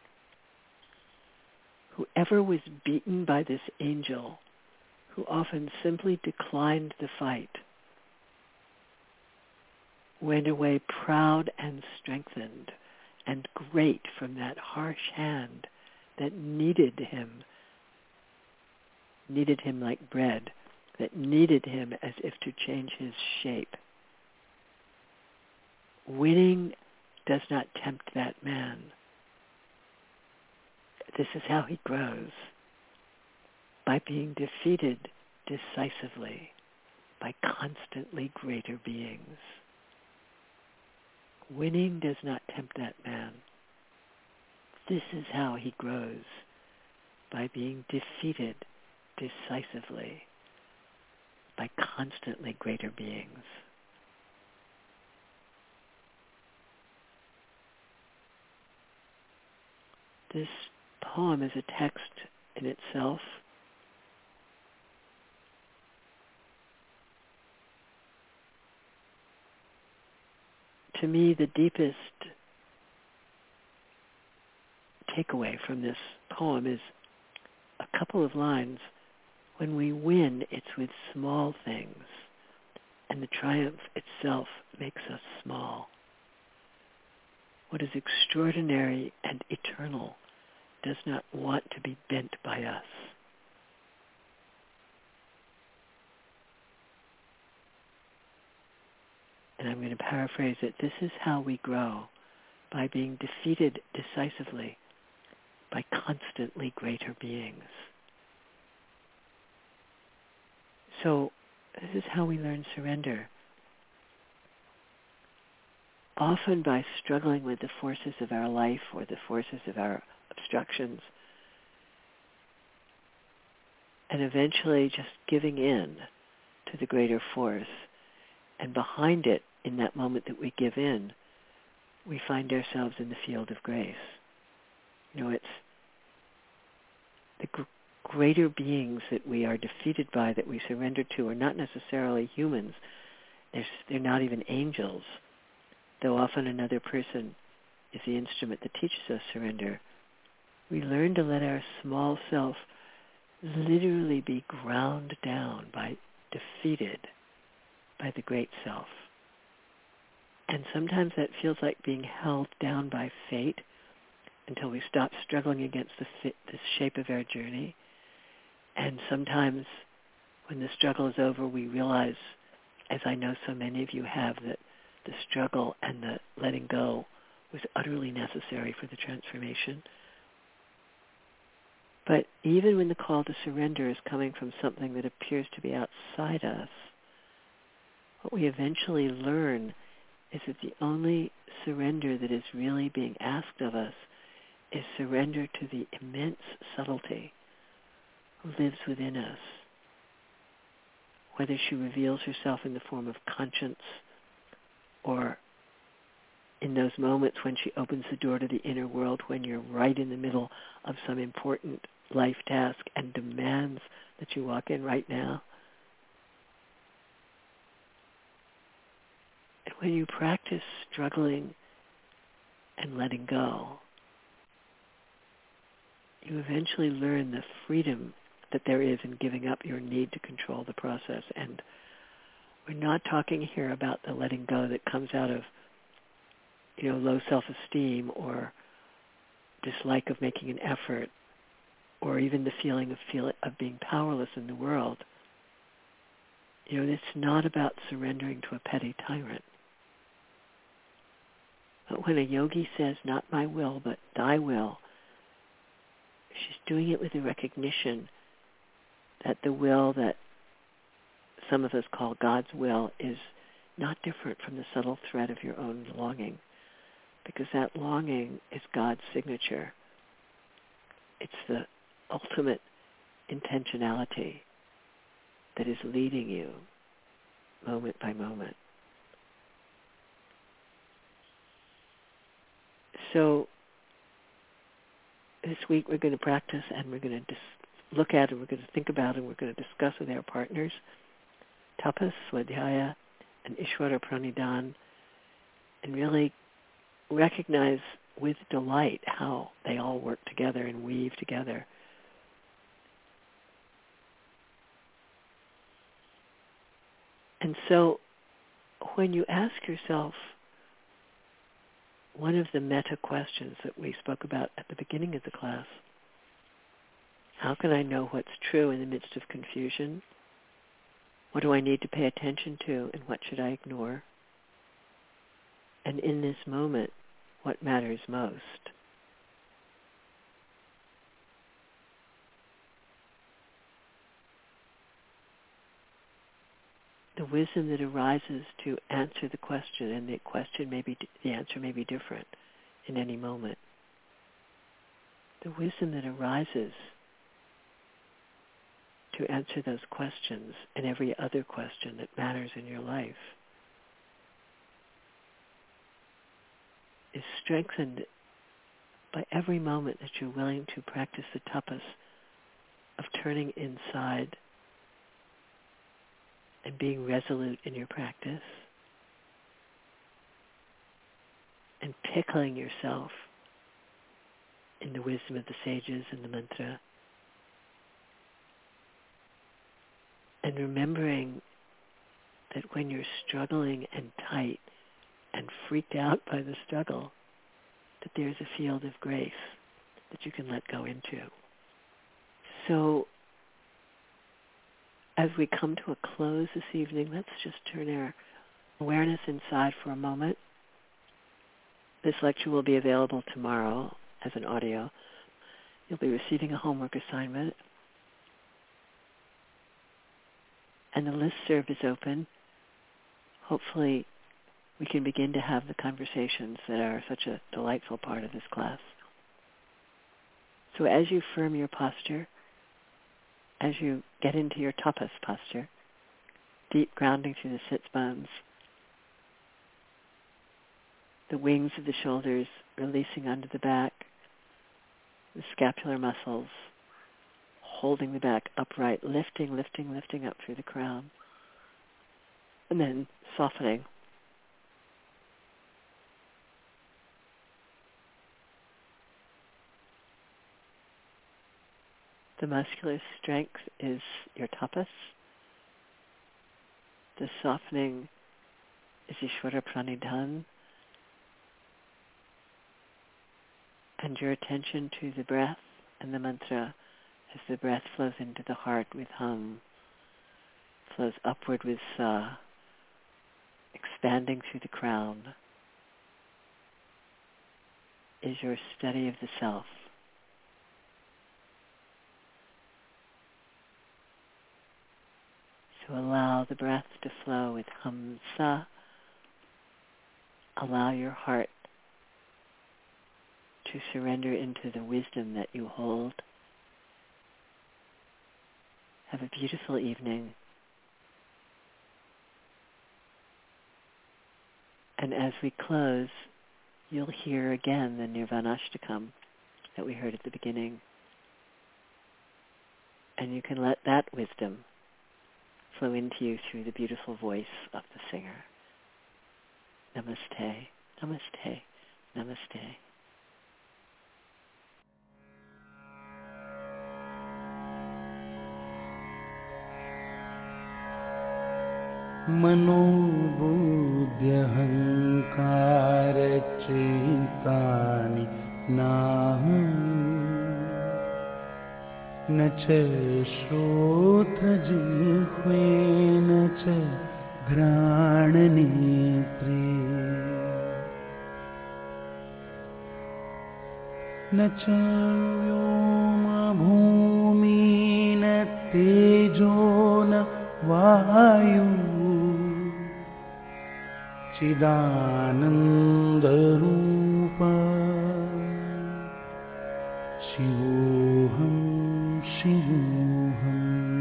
Whoever was beaten by this angel, who often simply declined the fight, went away proud and strengthened and great from that harsh hand that kneaded him like bread, that kneaded him as if to change his shape. Winning does not tempt that man. This is how he grows, by being defeated decisively by constantly greater beings. Winning does not tempt that man. This is how he grows, by being defeated decisively by constantly greater beings. This poem is a text in itself. To me, the deepest takeaway from this poem is a couple of lines. When we win, it's with small things, and the triumph itself makes us small. What is extraordinary and eternal does not want to be bent by us. And I'm going to paraphrase it. This is how we grow, by being defeated decisively by constantly greater beings. So this is how we learn surrender. Often by struggling with the forces of our life or the forces of our obstructions, and eventually just giving in to the greater force. And behind it, in that moment that we give in, we find ourselves in the field of grace. It's the greater beings that we are defeated by, that we surrender to, are not necessarily humans. They're not even angels, though often another person is the instrument that teaches us surrender. We learn to let our small self literally be ground down defeated by the great self. And sometimes that feels like being held down by fate until we stop struggling against the shape of our journey. And sometimes when the struggle is over, we realize, as I know so many of you have, that the struggle and the letting go was utterly necessary for the transformation. But even when the call to surrender is coming from something that appears to be outside us, what we eventually learn is that the only surrender that is really being asked of us is surrender to the immense subtlety who lives within us. Whether she reveals herself in the form of conscience or in those moments when she opens the door to the inner world, when you're right in the middle of some important life task and demands that you walk in right now. And when you practice struggling and letting go, you eventually learn the freedom that there is in giving up your need to control the process. And we're not talking here about the letting go that comes out of, low self-esteem or dislike of making an effort, or even the feeling of being powerless in the world. It's not about surrendering to a petty tyrant. But when a yogi says, not my will, but thy will, she's doing it with the recognition that the will that some of us call God's will is not different from the subtle thread of your own longing, because that longing is God's signature. It's the ultimate intentionality that is leading you moment by moment. So this week we're going to practice, and we're going to look at, and we're going to think about, and we're going to discuss with our partners tapas, swadhyaya, and Ishvara Pranidhan, and really recognize with delight how they all work together and weave together. And so when you ask yourself one of the meta questions that we spoke about at the beginning of the class, how can I know what's true in the midst of confusion? What do I need to pay attention to, and what should I ignore? And in this moment, what matters most? The wisdom that arises to answer the question, and the answer may be different in any moment. The wisdom that arises to answer those questions and every other question that matters in your life is strengthened by every moment that you're willing to practice the tapas of turning inside and being resolute in your practice and pickling yourself in the wisdom of the sages and the mantra, and remembering that when you're struggling and tight and freaked out by the struggle, that there's a field of grace that you can let go into. So as we come to a close this evening, let's just turn our awareness inside for a moment. This lecture will be available tomorrow as an audio. You'll be receiving a homework assignment. And the listserv is open. Hopefully we can begin to have the conversations that are such a delightful part of this class. So as you firm your posture, as you get into your tapas posture, deep grounding through the sits bones, the wings of the shoulders releasing onto the back, the scapular muscles holding the back upright, lifting up through the crown, and then softening. The muscular strength is your tapas. The softening is Ishvara Pranidhan. And your attention to the breath and the mantra as the breath flows into the heart with hum, flows upward with sa, expanding through the crown, is your study of the self. So allow the breath to flow with hum sa. Allow your heart to surrender into the wisdom that you hold. Have a beautiful evening. And as we close, you'll hear again the Nirvanashtakam that we heard at the beginning. And you can let that wisdom flow into you through the beautiful voice of the singer. Namaste, namaste, namaste. मनोबुद्ध्यहंकार चेतानि नाहं न च श्रोत्रजिह्वे न च घ्राणनेत्रे न च व्योमभूमि न तेजो न वायु चिदानन्दरूप शिवोऽहं शिवोऽहं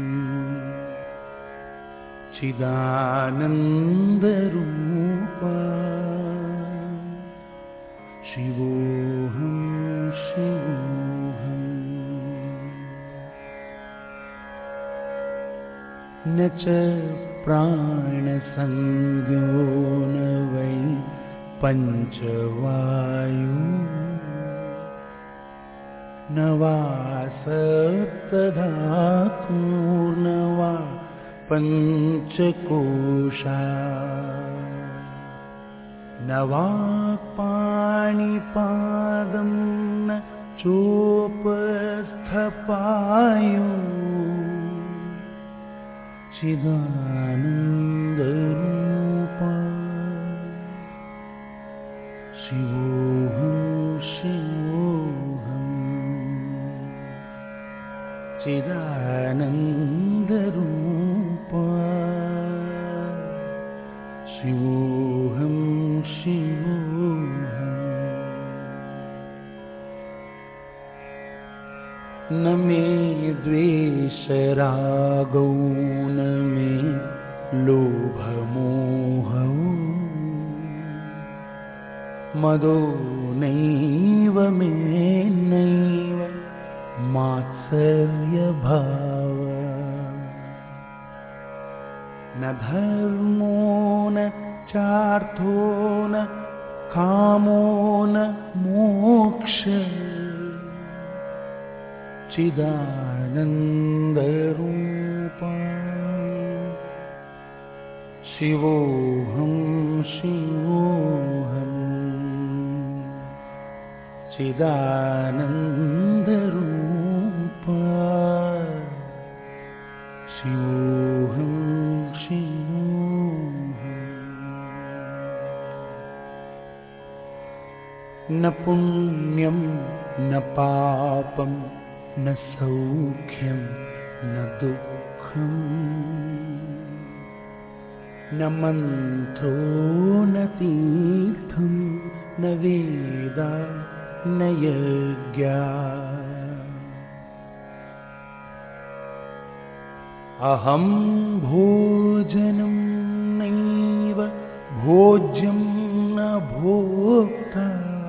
चिदानन्दरूप शिवोऽहं शिवोऽहं न च प्राणसंज्ञो न वै पञ्चवायु न वा सप्तधातुर्न वा पञ्चकोशा न वा पाणिपादं न चोपस्थपायु चिदानन्दरूप शिवोऽहं शिवोऽहं चिदानन्दरूप शिवोऽहं शिवोऽहम् न मे द्वेषरागौ न मे लोभमोहौ मदो नैव जीवमेनैव मात्सर्यभाव न धर्मो न चार्थो न कामो न मोक्ष चिदानन्दरूपा शिवोऽहं शिवोऽहम् चिदानन्दरूपा शिवोऽहं शिवोऽहम्। न पुण्यं न पापं न सौख्यं न दुःखम् न मन्त्रो न तीर्थं न वेदा न यज्ञा अहं भोजनं नैव भोज्यं न भोक्ता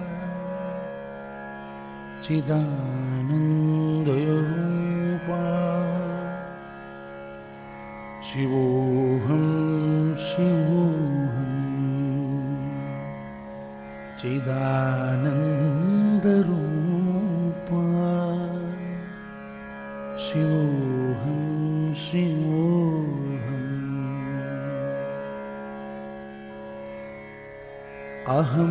चिदानन्दरूपा शिवोऽहं शिवोऽहम् चिदानन्दरूपा शिवोऽहं शिवोऽहम्। अहं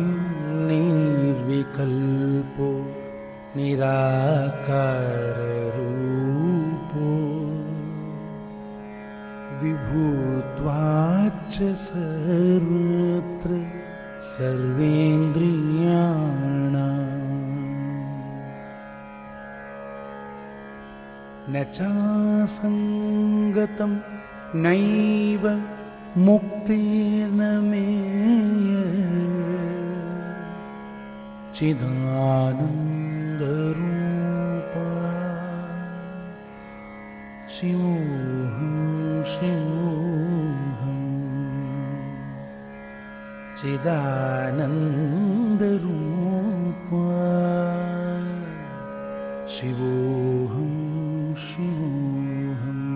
निर्विकल्पो निराकाररूपो विभूत्वाच्च सर्वत्र सर्वेन्द्रियाणाम् न चासङ्गतं नैव मुक्तिर्न मेय चिदानन्दरूपा शिवोऽहं शिवोऽहम् चिदानन्दरूपा शिवोऽहं शिवोऽहम्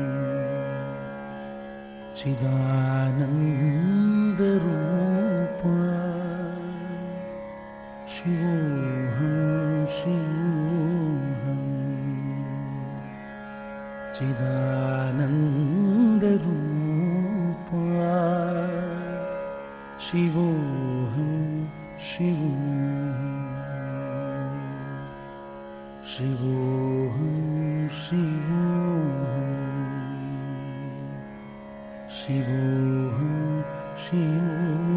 चिदानन्दरूपा शिवोऽहं शिवोऽहम् चिदानन्दरूपा शिवोऽहं शिवोऽहम् शिवोऽहं शिवोऽहम् शिवोऽहं शिवोऽहम्।